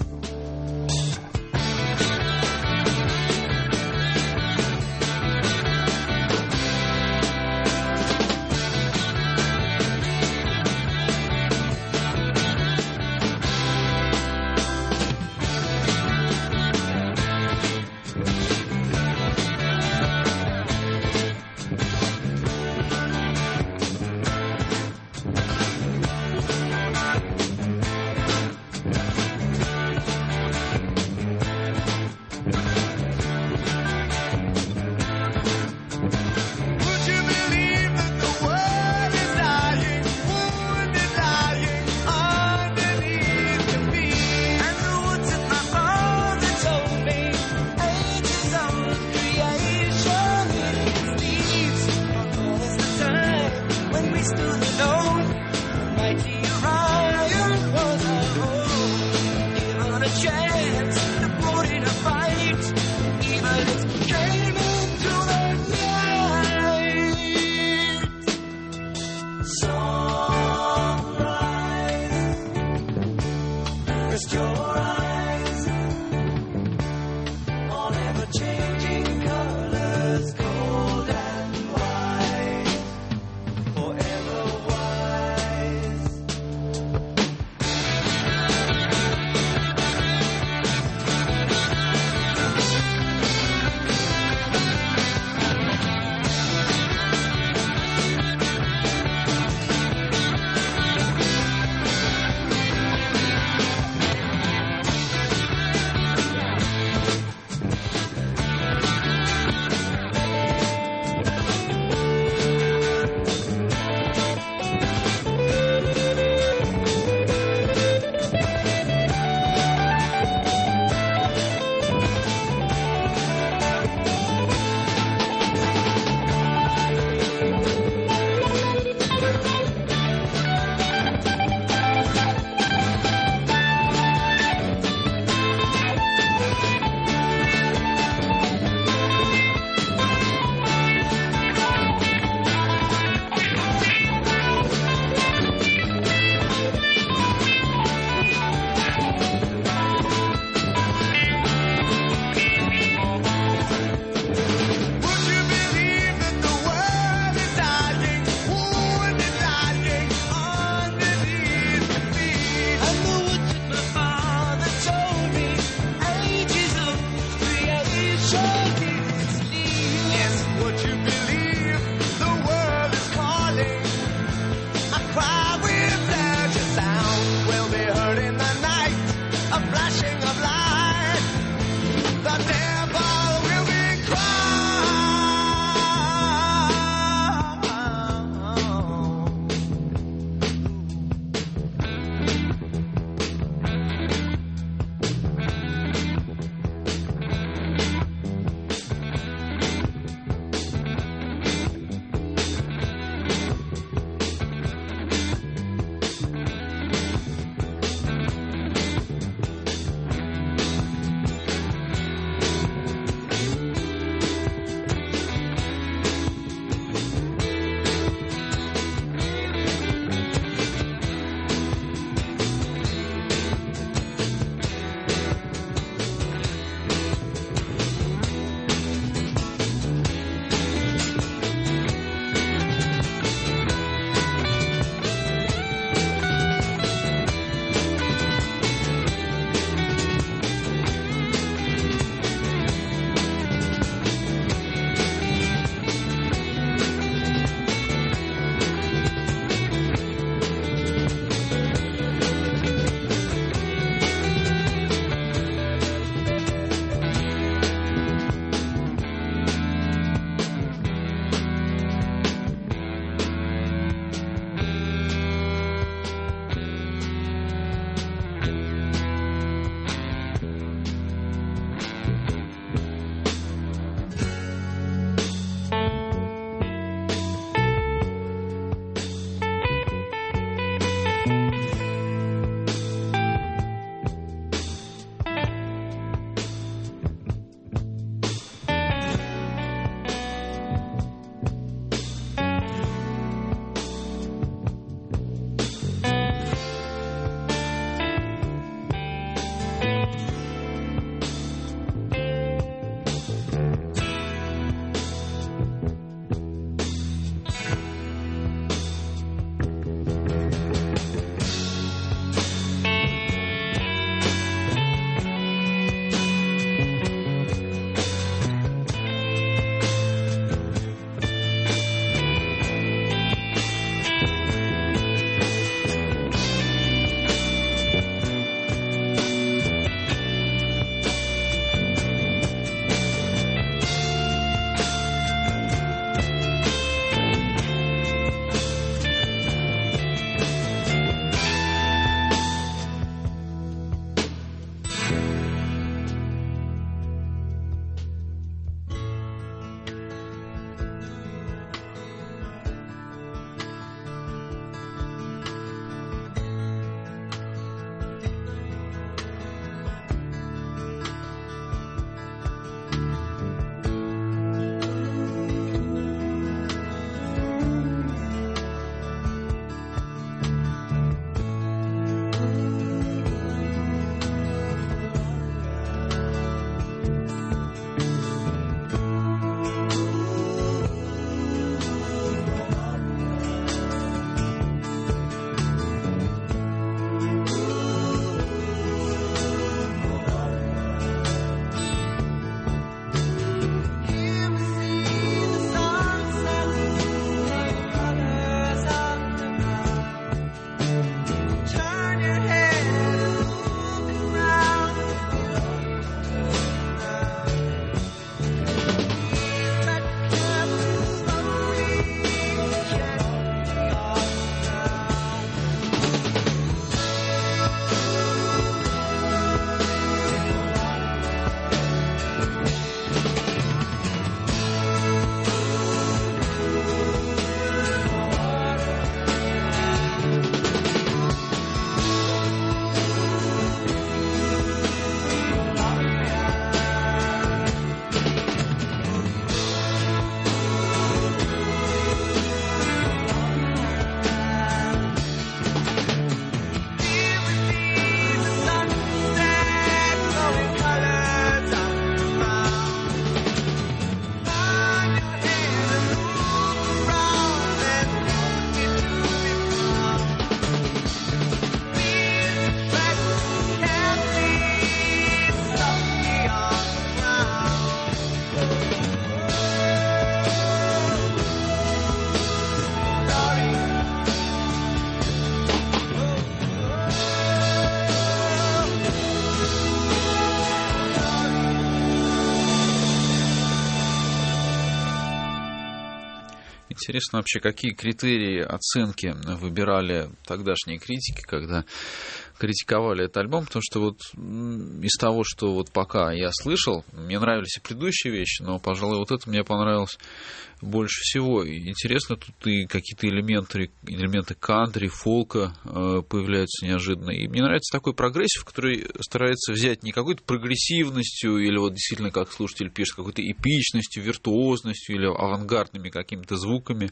Интересно вообще, какие критерии оценки выбирали тогдашние критики, когда критиковали этот альбом, потому что вот из того, что вот пока я слышал, мне нравились и предыдущие вещи, но, пожалуй, вот это мне понравилось больше всего. И интересно, тут и какие-то элементы, элементы кантри, фолка э, появляются неожиданно. И мне нравится такой прогрессив, который старается взять не какой-то прогрессивностью или вот действительно, как слушатель пишет, какой-то эпичностью, виртуозностью или авангардными какими-то звуками,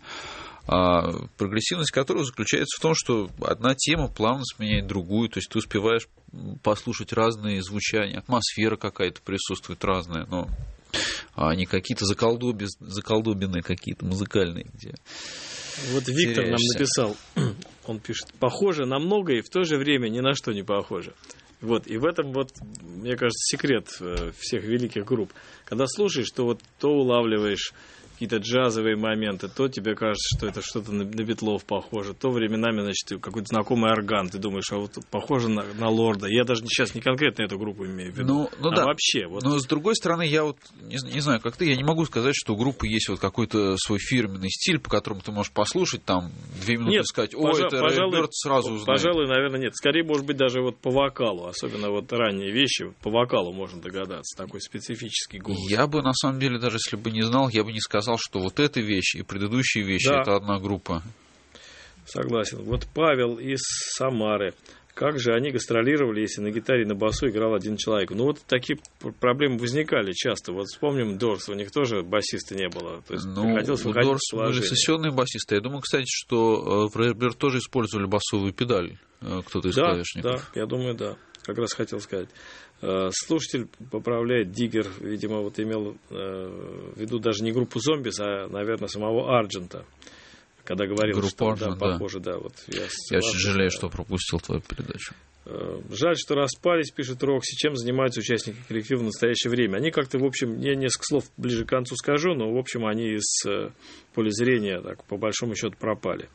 а прогрессивность которого заключается в том, что одна тема плавно сменяет другую, то есть ты успеваешь послушать разные звучания, атмосфера какая-то присутствует разная, но а не какие-то заколдоби, заколдобины какие-то музыкальные, где вот Виктор нам теряешься. написал, он пишет, похоже на многое и в то же время ни на что не похоже. Вот, и в этом, вот, мне кажется, секрет всех великих групп. Когда слушаешь, то вот то улавливаешь какие-то джазовые моменты, то тебе кажется, что это что-то на, на Битлов похоже, то временами, значит, какой-то знакомый орган, ты думаешь, а вот похоже на, на Лорда. Я даже сейчас не конкретно эту группу имею в виду, ну, ну, а да. вообще. Вот. Но с другой стороны, я вот не, не знаю, как ты, я не могу сказать, что у группы есть вот какой-то свой фирменный стиль, по которому ты можешь послушать, там, две минуты нет, и сказать, о, пожа- это пожалуй, Рэй Бёрд, сразу узнаешь. Пожалуй, наверное, нет. Скорее, может быть, даже вот по вокалу, особенно вот ранние вещи, по вокалу можно догадаться, такой специфический голос. Я бы, на самом деле, даже если бы не знал, я бы не сказал, что вот эта вещь и предыдущие вещи Да. это одна группа. Согласен. Вот Павел из Самары. Как же они гастролировали, если на гитаре и на басу играл один человек? Ну, вот такие проблемы возникали часто. Вот вспомним Дорс, у них тоже басиста не было. То есть Ну, приходилось у выходить Дорс из были положения. сессионные басисты. Я думаю, кстати, что в Рэй Бёрд тоже использовали басовую педаль, кто-то из Да, клавишников. да, я думаю, да. Как раз хотел сказать. Слушатель поправляет, Диггер, видимо, вот имел в виду даже не группу Зомбис, а, наверное, самого Арджента, когда говорил, Группа что Argent, да, да. похоже, да. Вот я Я очень жалею, да. что пропустил твою передачу. Жаль, что распались, пишет Рокси. Чем занимаются участники коллектива в настоящее время? Они как-то, в общем, я несколько слов ближе к концу скажу, но, в общем, они из поля зрения, так, по большому счету, пропали.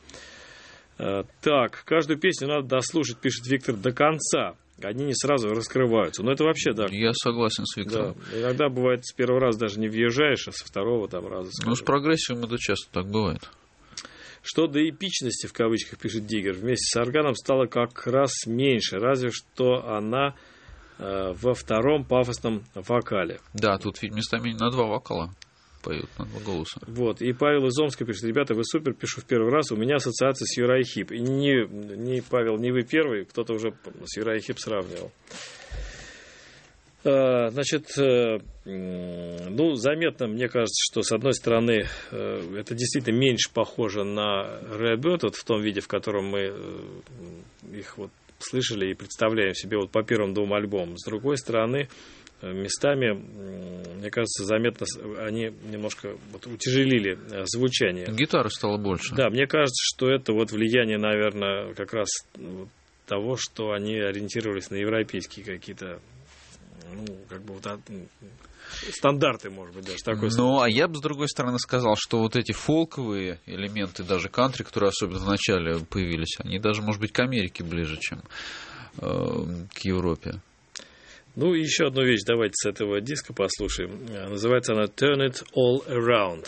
Так, каждую песню надо дослушать, пишет Виктор, до конца. Они не сразу раскрываются. Но это вообще, да. Я согласен с Виктором. Да. Иногда бывает, с первого раза даже не въезжаешь, а со второго там раза. Ну, с прогрессией это часто так бывает. Что до эпичности, в кавычках, пишет Диггер, вместе с органом стало как раз меньше, разве что она э, во втором пафосном вокале. Да, тут ведь местами на два вокала поют, на два голоса. Вот. И Павел из Омска пишет, ребята, вы супер, пишу в первый раз, у меня ассоциация с Юрай Хип. И не, не Павел, не вы первый, кто-то уже с Юрай Хип сравнивал. Значит, ну, заметно, мне кажется, что, с одной стороны, это действительно меньше похоже на Рэй Бёрд, вот в том виде, в котором мы их вот слышали и представляем себе вот по первым двум альбомам. С другой стороны, местами, мне кажется, заметно они немножко вот утяжелили звучание. Гитары стало больше. Да, мне кажется, что это вот влияние, наверное, как раз того, что они ориентировались на европейские какие-то, ну, как бы вот стандарты, может быть, даже такой. Ну, а я бы, с другой стороны, сказал, что вот эти фолковые элементы, даже кантри, которые особенно в начале появились, они даже, может быть, к Америке ближе, чем э, к Европе. Ну, и еще одну вещь давайте с этого диска послушаем. Называется она «Turn It All Around».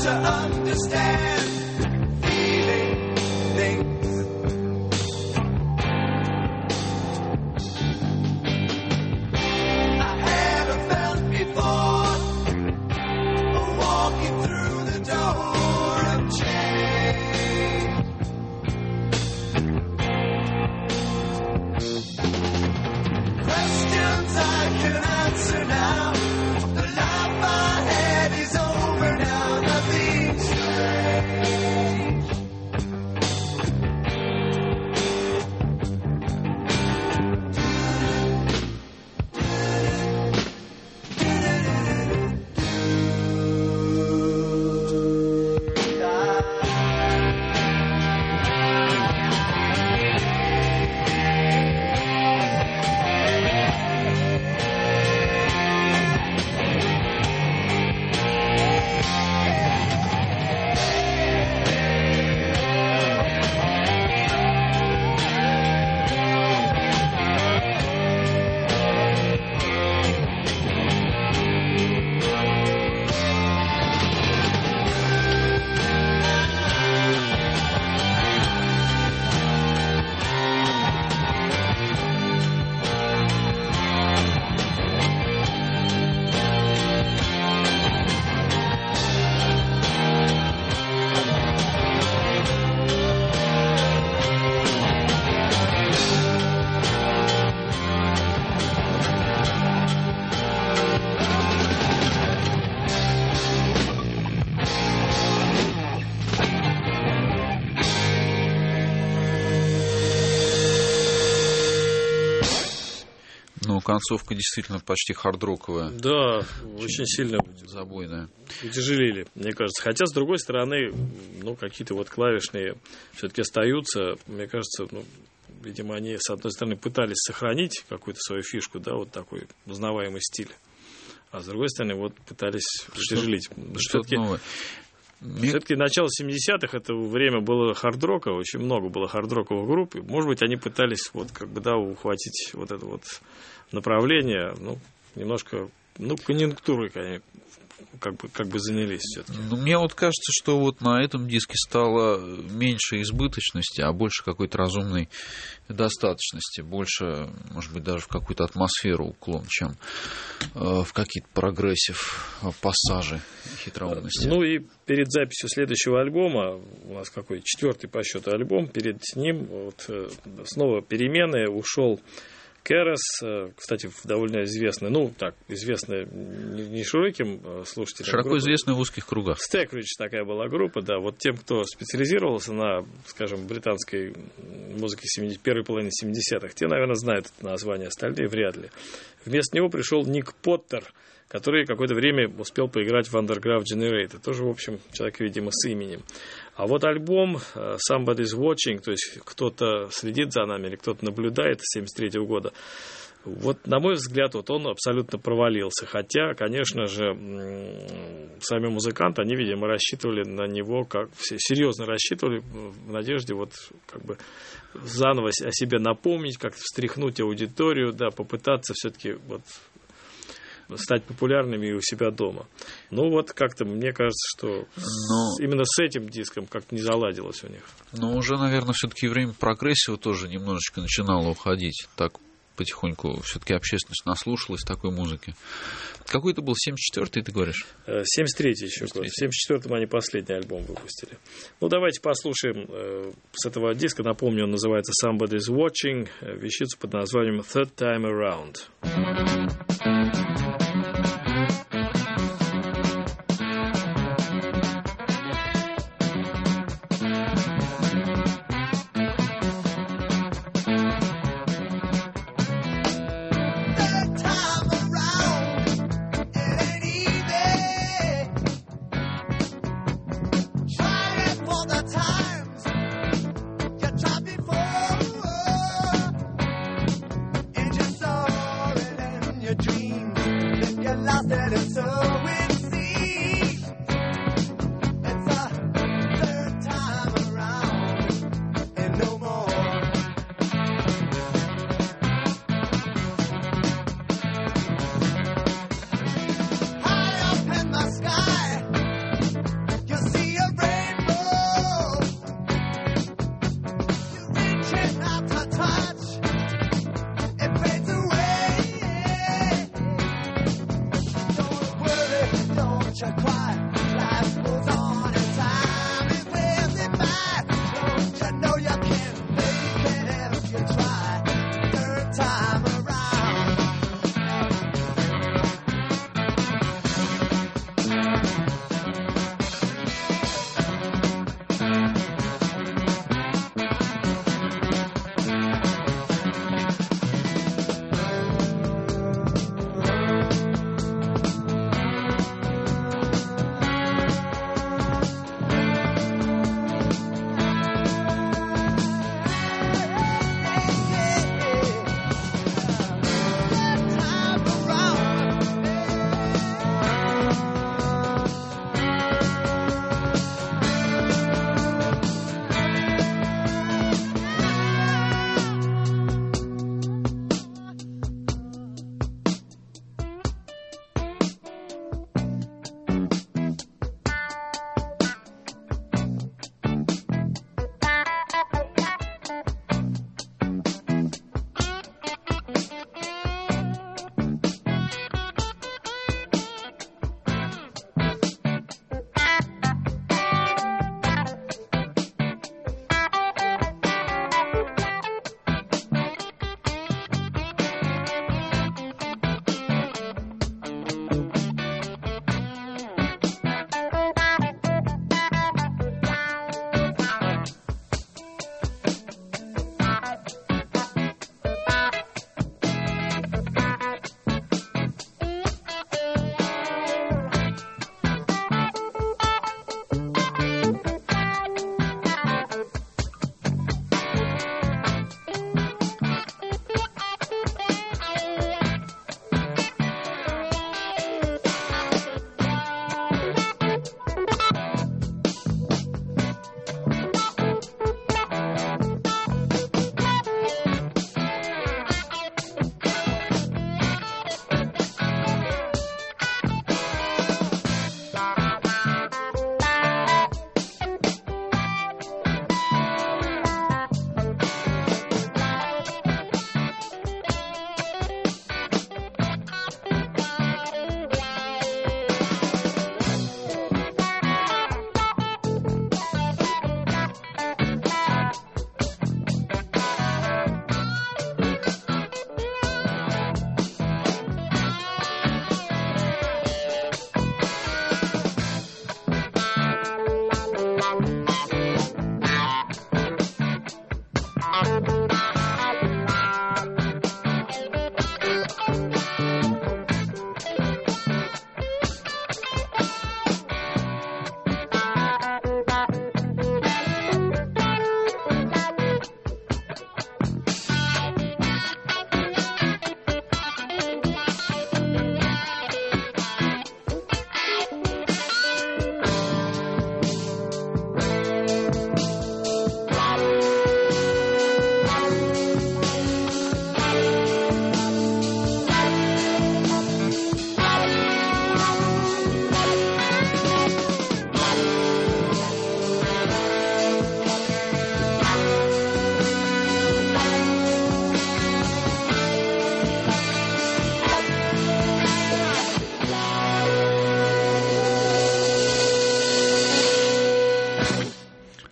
to understand feeling things. I haven't felt before, walking through the door of change. Questions I can answer now. The life I had is over now. Nothing strange. Ну, концовка действительно почти хард-роковая. Да, очень сильно забойная. Утяжелили, мне кажется. Хотя, с другой стороны, ну, какие-то вот клавишные все-таки остаются. Мне кажется, ну, видимо, они, с одной стороны, пытались сохранить какую-то свою фишку, да, вот такой узнаваемый стиль. А с другой стороны, вот пытались утяжелить. Что-то новое. Все-таки начало семидесятых это время было хард-рока, очень много было хард-роковых групп. И, может быть, они пытались вот как бы, да, ухватить вот это вот направление, ну, немножко, ну, конъюнктурой, конечно, как бы, как бы занялись все-таки. Ну, мне вот кажется, что вот на этом диске стало меньше избыточности, а больше какой-то разумной достаточности, больше, может быть, даже в какую-то атмосферу уклон, чем э, в какие-то прогрессив пассажи хитроумности. Ну и перед записью следующего альбома, у нас какой четвертый по счету альбом, перед ним вот, снова перемены, ушел Кэрос, кстати, довольно известный, ну, так, известный не широким слушателям. Широко группа. известный в узких кругах. Стекридж такая была группа, да, вот тем, кто специализировался на, скажем, британской музыке семидесятых, первой половины семидесятых, те, наверное, знают это название, остальные вряд ли. Вместо него пришел Ник Поттер, который какое-то время успел поиграть в Underground Generator. Тоже, в общем, человек, видимо, с именем. А вот альбом Somebody's Watching, то есть кто-то следит за нами или кто-то наблюдает с семьдесят третьего года, вот, на мой взгляд, вот он абсолютно провалился. Хотя, конечно же, сами музыканты, они, видимо, рассчитывали на него, как все серьезно рассчитывали в надежде вот как бы заново о себе напомнить, как-то встряхнуть аудиторию, да, попытаться все-таки вот стать популярными и у себя дома. Ну вот как-то мне кажется, что Но... с, именно с этим диском как-то не заладилось у них. Но уже, наверное, все-таки время прогрессива тоже немножечко начинало уходить. Так потихоньку все-таки общественность наслушалась такой музыки. Какой это был, семьдесят четвёртый, ты говоришь? семьдесят третий еще год. В семьдесят четвёртом они последний альбом выпустили. Ну, давайте послушаем э, с этого диска. Напомню, он называется Somebody's Watching. Вещицу под названием Third Time Around. Dreams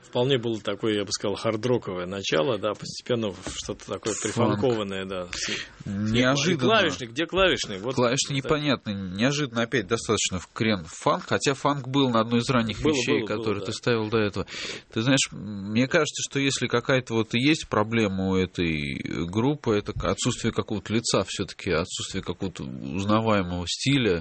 вполне было такое, я бы сказал, хард-роковое начало, да, постепенно что-то такое прифанкованное, да. Неожиданно. Клавишник, где клавишник? Вот, клавишник да. Непонятно. Неожиданно опять достаточно в крен фанк, хотя фанк был на одной из ранних было, вещей, было, которые было, ты да. ставил до этого. Ты знаешь, мне кажется, что если какая-то вот и есть проблема у этой группы, это отсутствие какого-то лица все-таки, отсутствие какого-то узнаваемого стиля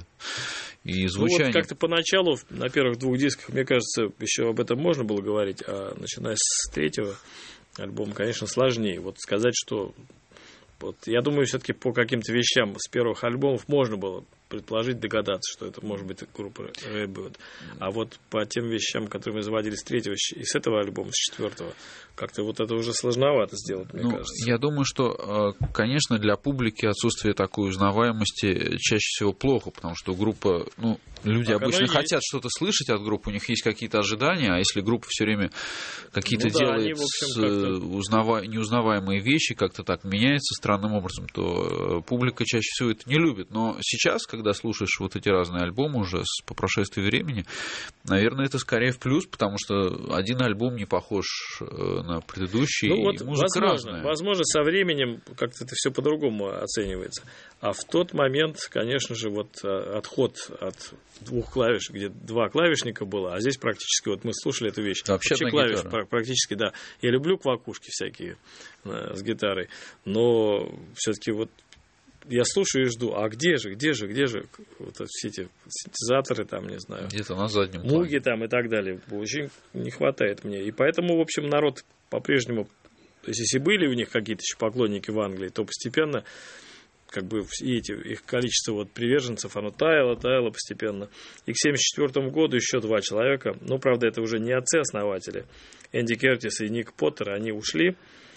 и звучания. Ну, вот как-то поначалу, на первых двух дисках, мне кажется, еще об этом можно было говорить, а начиная с третьего альбома, конечно, сложнее. Вот сказать, что... Вот, я думаю, все-таки по каким-то вещам с первых альбомов можно было предположить, догадаться, что это может быть группа Рэйбберд. А вот по тем вещам, которые мы заводили с третьего и с этого альбома, с четвертого, как-то вот это уже сложновато сделать, мне ну, кажется. Я думаю, что, конечно, для публики отсутствие такой узнаваемости чаще всего плохо, потому что группа, ну, люди так обычно хотят что-то слышать от группы, у них есть какие-то ожидания, а если группа все время какие-то ну, да, делает они, общем, узнава... неузнаваемые вещи, как-то так меняется странным образом, то публика чаще всего это не любит. Но сейчас, когда слушаешь вот эти разные альбомы уже по прошествии времени, наверное, это скорее в плюс, потому что один альбом не похож на предыдущий, ну, вот и музыка возможно, разная. Возможно, со временем как-то это все по-другому оценивается. А в тот момент, конечно же, вот отход от двух клавиш, где два клавишника было, а здесь практически, вот мы слушали эту вещь, вообще клавиш практически, да. Я люблю квакушки всякие с гитарой, но все-таки вот я слушаю и жду, а где же, где же, где же вот все эти синтезаторы там, не знаю. Где-то на заднем плане. Муги там и так далее. Очень не хватает мне. И поэтому, в общем, народ по-прежнему, то есть если были у них какие-то еще поклонники в Англии, то постепенно как бы и эти, их количество вот приверженцев, оно таяло, таяло постепенно. И к семьдесят четвёртому году еще два человека, ну, правда, это уже не отцы-основатели, Энди Кертис и Ник Поттер, они ушли.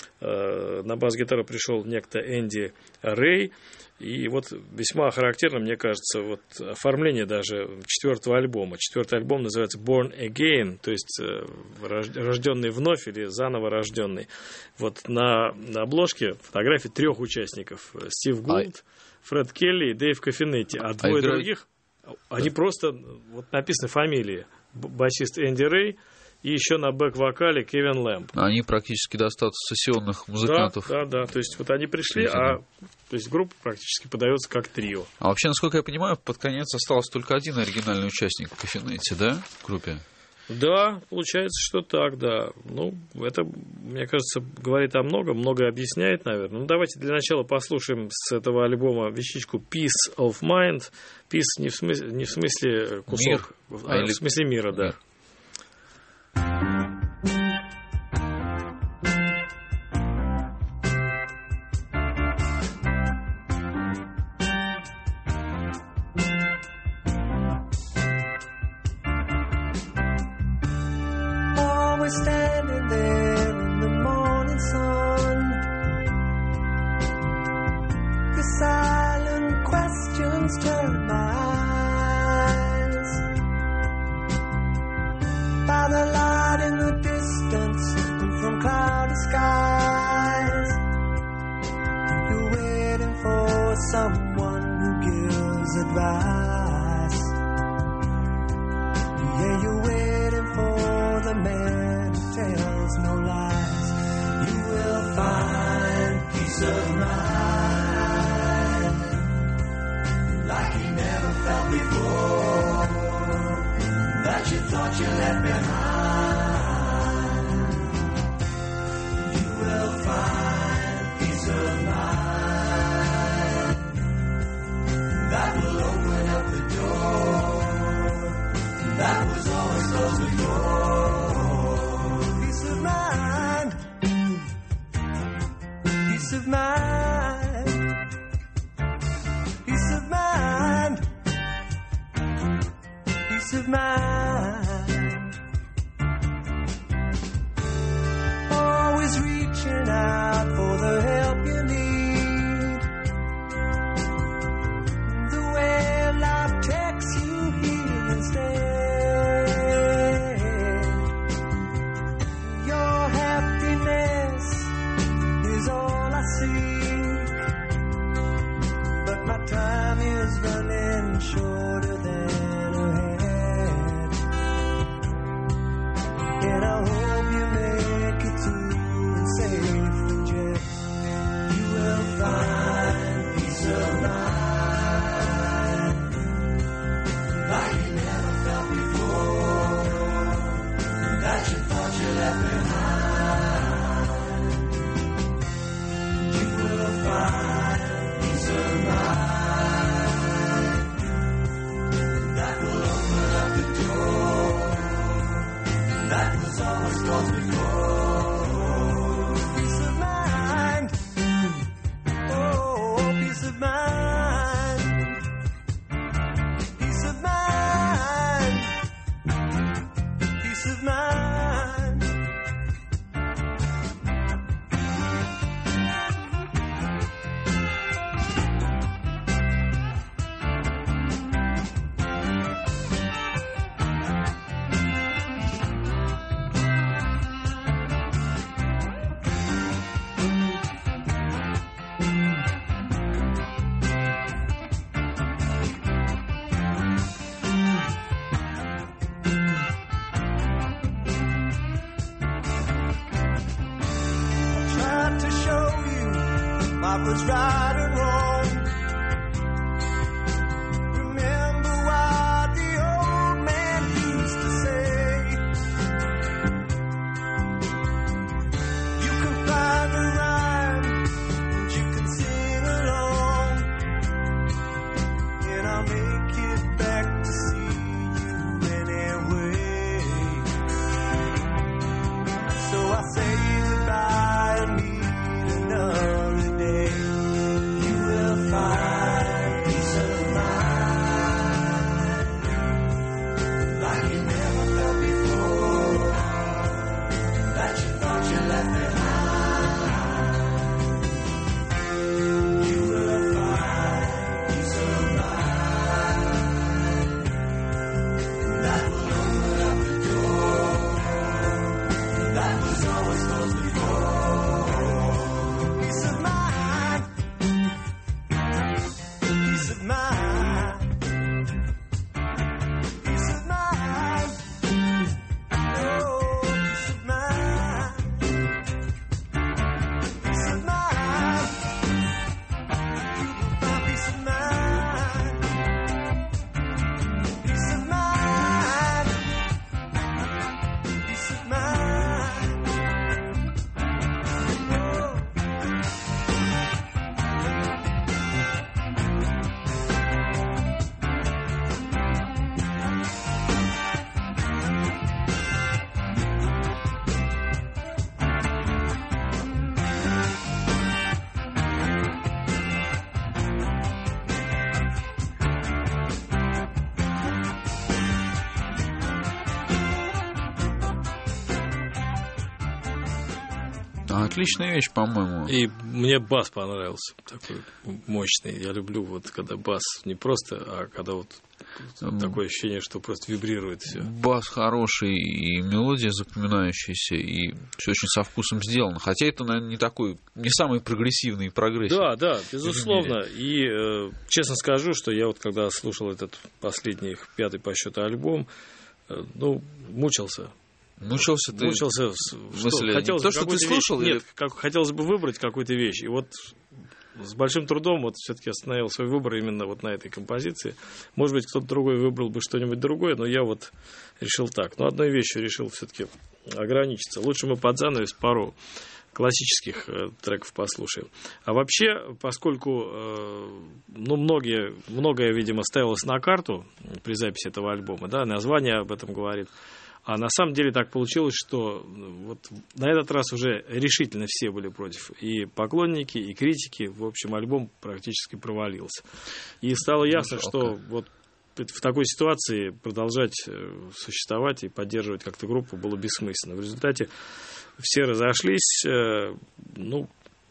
На бас-гитару пришел некто Энди Рэй. И вот весьма характерно, мне кажется, вот оформление даже четвертого альбома. Четвертый альбом называется Born Again, то есть рожденный вновь или заново рожденный. Вот на, на обложке фотографии трех участников: Стив Гулд, Фред Келли и Дэйв Коффинетти. А двое а других, они просто, вот написаны фамилии. Басист Энди Рэй и еще на бэк-вокале Кевин Лэмп. Они практически до статуса сессионных музыкантов. Да, да, да. То есть вот они пришли, а то есть группа практически подается как трио. А вообще, насколько я понимаю, под конец остался только один оригинальный участник Коффинетти, да, в группе? Да, получается, что так, да. Ну, это, мне кажется, говорит о многом, многое объясняет, наверное. Ну, давайте для начала послушаем с этого альбома вещичку Peace of Mind. Peace не в смысле, не в смысле кусок, Мир. а, а в смысле мира, да. Мир. Standing there in the morning sun, the silent questions turn my eyes. By the light in the distance and from cloudy skies, you're waiting for someone who gives advice. Yeah, you're waiting for the man tells no lies. You will find peace of mind like you never felt before, that you thought you left behind. You will find peace of mind that will open up left behind, you will find peace of mind that will open up the door that was always closed before. Peace of mind, oh, peace of mind, peace of mind, peace of mind. What was right and wrong. Remember what the old man used to say. You can find a rhyme and you can sing along, and I'll make it back to see you anyway. So I say goodbye and meet another day. You will find peace of mind like you never felt before, that you thought you left behind. You will find peace of mind that will open up the door that was always closed before. Peace of mind, peace of mind, peace of mind, oh, peace of mind, peace of mind, find peace of mind, peace of mind, peace of mind, oh. Отличная вещь, по-моему. И мне бас понравился, такой мощный. Я люблю вот, когда бас не просто, а когда вот такое ощущение, что просто вибрирует все. Бас хороший, и мелодия запоминающаяся, и все очень со вкусом сделано. Хотя это, наверное, не такой, не самый прогрессивный прогрессив. Да, да, безусловно. И э, честно скажу, что я вот когда слушал этот последний их пятый по счету альбом, э, ну, мучился. Мучился ты? Мучился. В смысле, что, не то, что ты слушал? Вещь, или... Нет, как, хотелось бы выбрать какую-то вещь. И вот с большим трудом вот все-таки остановил свой выбор именно вот на этой композиции. Может быть, кто-то другой выбрал бы что-нибудь другое, но я вот решил так. Но одной вещью решил все-таки ограничиться. Лучше мы под занавес пару классических э, треков послушаем. А вообще, поскольку э, ну, многие, многое, видимо, ставилось на карту при записи этого альбома, да, название об этом говорит. А на самом деле так получилось, что вот на этот раз уже решительно все были против. И поклонники, и критики. В общем, альбом практически провалился. И стало ясно, ну, что вот в такой ситуации продолжать существовать и поддерживать как-то группу было бессмысленно. В результате все разошлись. Ну,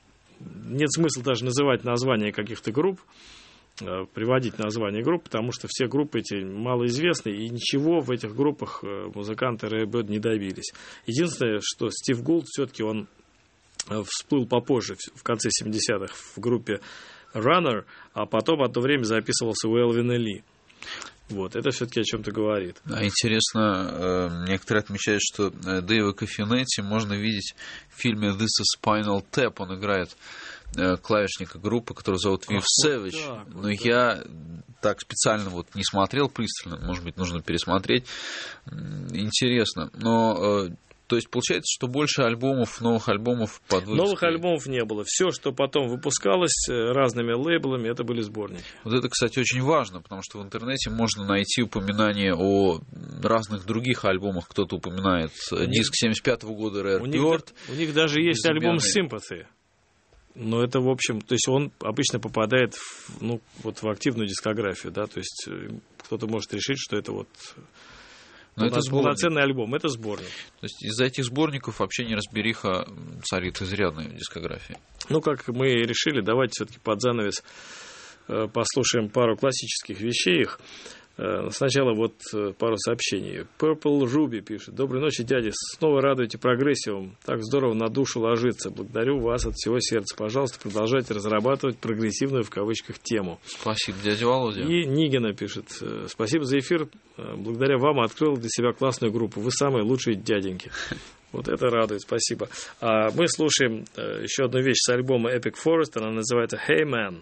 нет смысла даже называть названия каких-то групп, приводить название групп, потому что все группы эти малоизвестны, и ничего в этих группах музыканты Ray Bird не добились. Единственное, что Стив Гулд все-таки он всплыл попозже, в конце семидесятых, в группе Runner, а потом одно время записывался у Элвина Ли. Вот, это все-таки о чем-то говорит. А интересно, некоторые отмечают, что Дэйва Коффинетти можно видеть в фильме This is Spinal Tap, он играет клавишника группы, которую зовут Вив Сэвидж. Вот вот, но да. Я так специально вот не смотрел пристально, может быть, нужно пересмотреть. Интересно. Но То есть получается, что больше альбомов, новых альбомов под выпуск? Новых альбомов не было. Все, что потом выпускалось разными лейблами, это были сборники. Вот это, кстати, очень важно, потому что в интернете можно найти упоминания о разных других альбомах. Кто-то упоминает диск семьдесят пятого года Rare Bird. У них даже есть альбом Sympathy. Но это, в общем, то есть он обычно попадает в, ну, вот в активную дискографию, да, то есть кто-то может решить, что это вот Но это полноценный альбом, это сборник. То есть из-за этих сборников вообще неразбериха царит изрядная в дискографии. Ну, как мы и решили, давайте все-таки под занавес послушаем пару классических вещей их. Сначала вот пару сообщений. Purple Ruby пишет. Доброй ночи, дядя. Снова радуете прогрессивом. Так здорово на душу ложится. Благодарю вас от всего сердца. Пожалуйста, продолжайте разрабатывать прогрессивную в кавычках тему. Спасибо, дядя Володя. И Нигина пишет. Спасибо за эфир. Благодаря вам открыл для себя классную группу. Вы самые лучшие дяденьки. Вот это радует, спасибо. А мы слушаем еще одну вещь с альбома Epic Forest. Она называется Hey Man.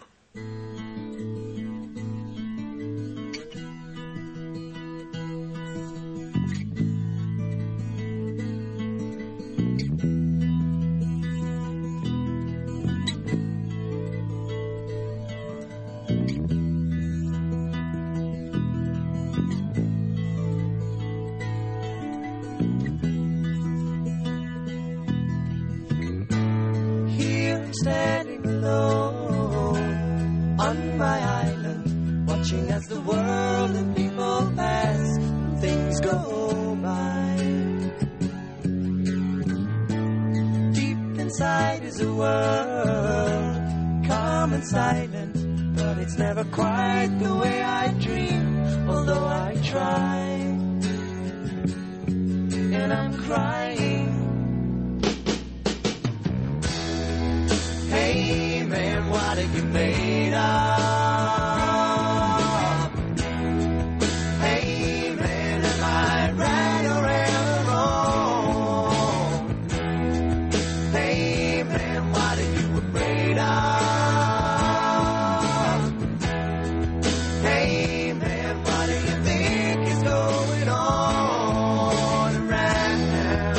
Standing alone on my island, watching as the world and people pass, and things go by. Deep inside is a world, calm and silent, but it's never quite the way I dream, although I try. And I'm crying. Hey man, what are you made of? Hey man, am I right or am I wrong? Hey man, what are you afraid of? Hey man, what do you think is going on right now?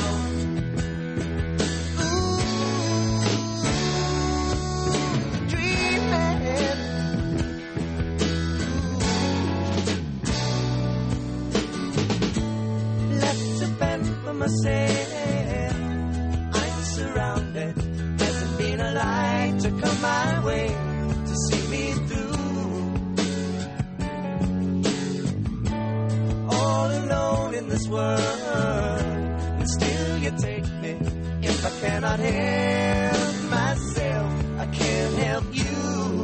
Myself, I'm surrounded. Hasn't been a light to come my way to see me through. All alone in this world, and still you take me. If I cannot help myself, I can't help you.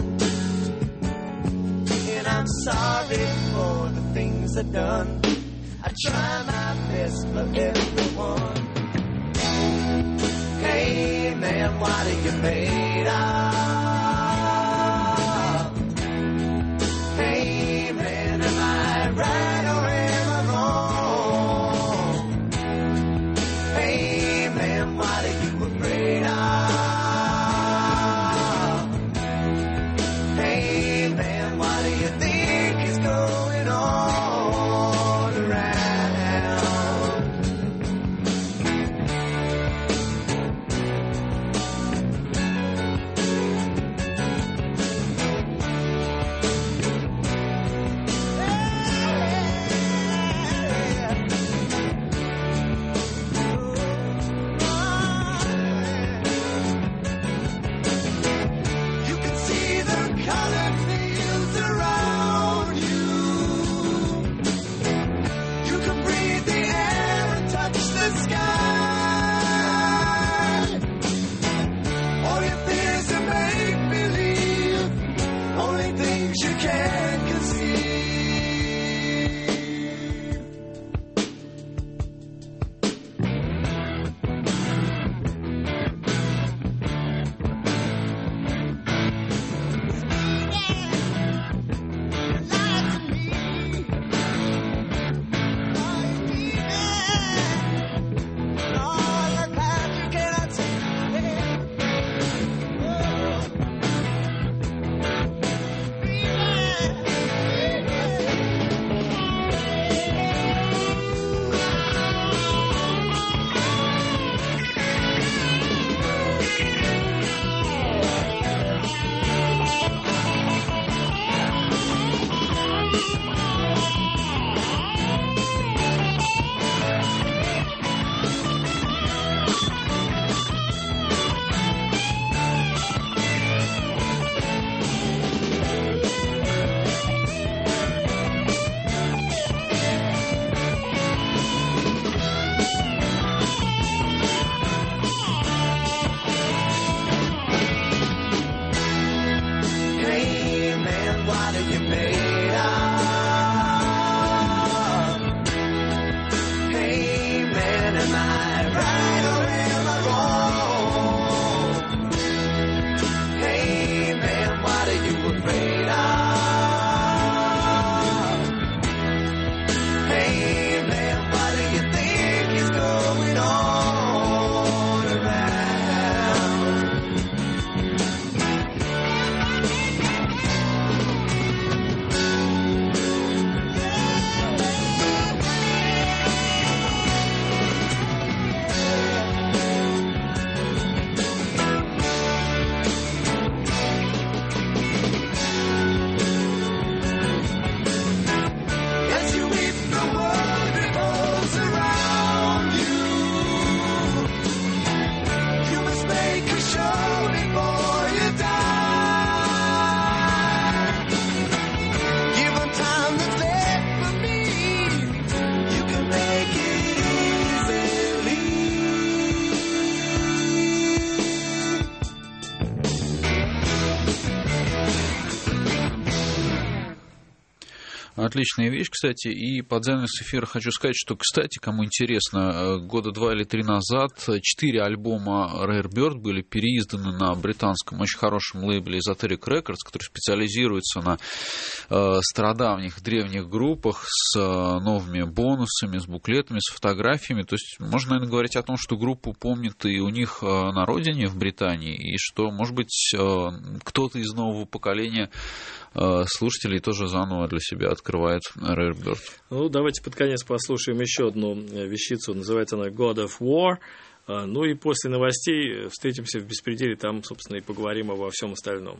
And I'm sorry for the things I've done. I try my best for everyone. Hey man, what are you made of? Hey man, am I right or am I wrong? Hey man, what are you afraid of? Hey man, what do you think is going on? Отличная вещь, кстати. И под занавес эфира хочу сказать, что, кстати, кому интересно, года два или три назад четыре альбома Rare Bird были переизданы на британском очень хорошем лейбле Esoteric Records, который специализируется на э, стародавних древних группах с э, новыми бонусами, с буклетами, с фотографиями. То есть можно, наверное, говорить о том, что группу помнят и у них э, на родине, в Британии, и что, может быть, э, кто-то из нового поколения слушателей тоже заново для себя открывает Rare Bird. Ну, давайте под конец послушаем еще одну вещицу. Называется она God of War. Ну и после новостей встретимся в «Беспределе». Там, собственно, и поговорим обо всем остальном.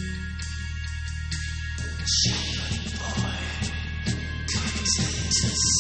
Shepherd boy comes into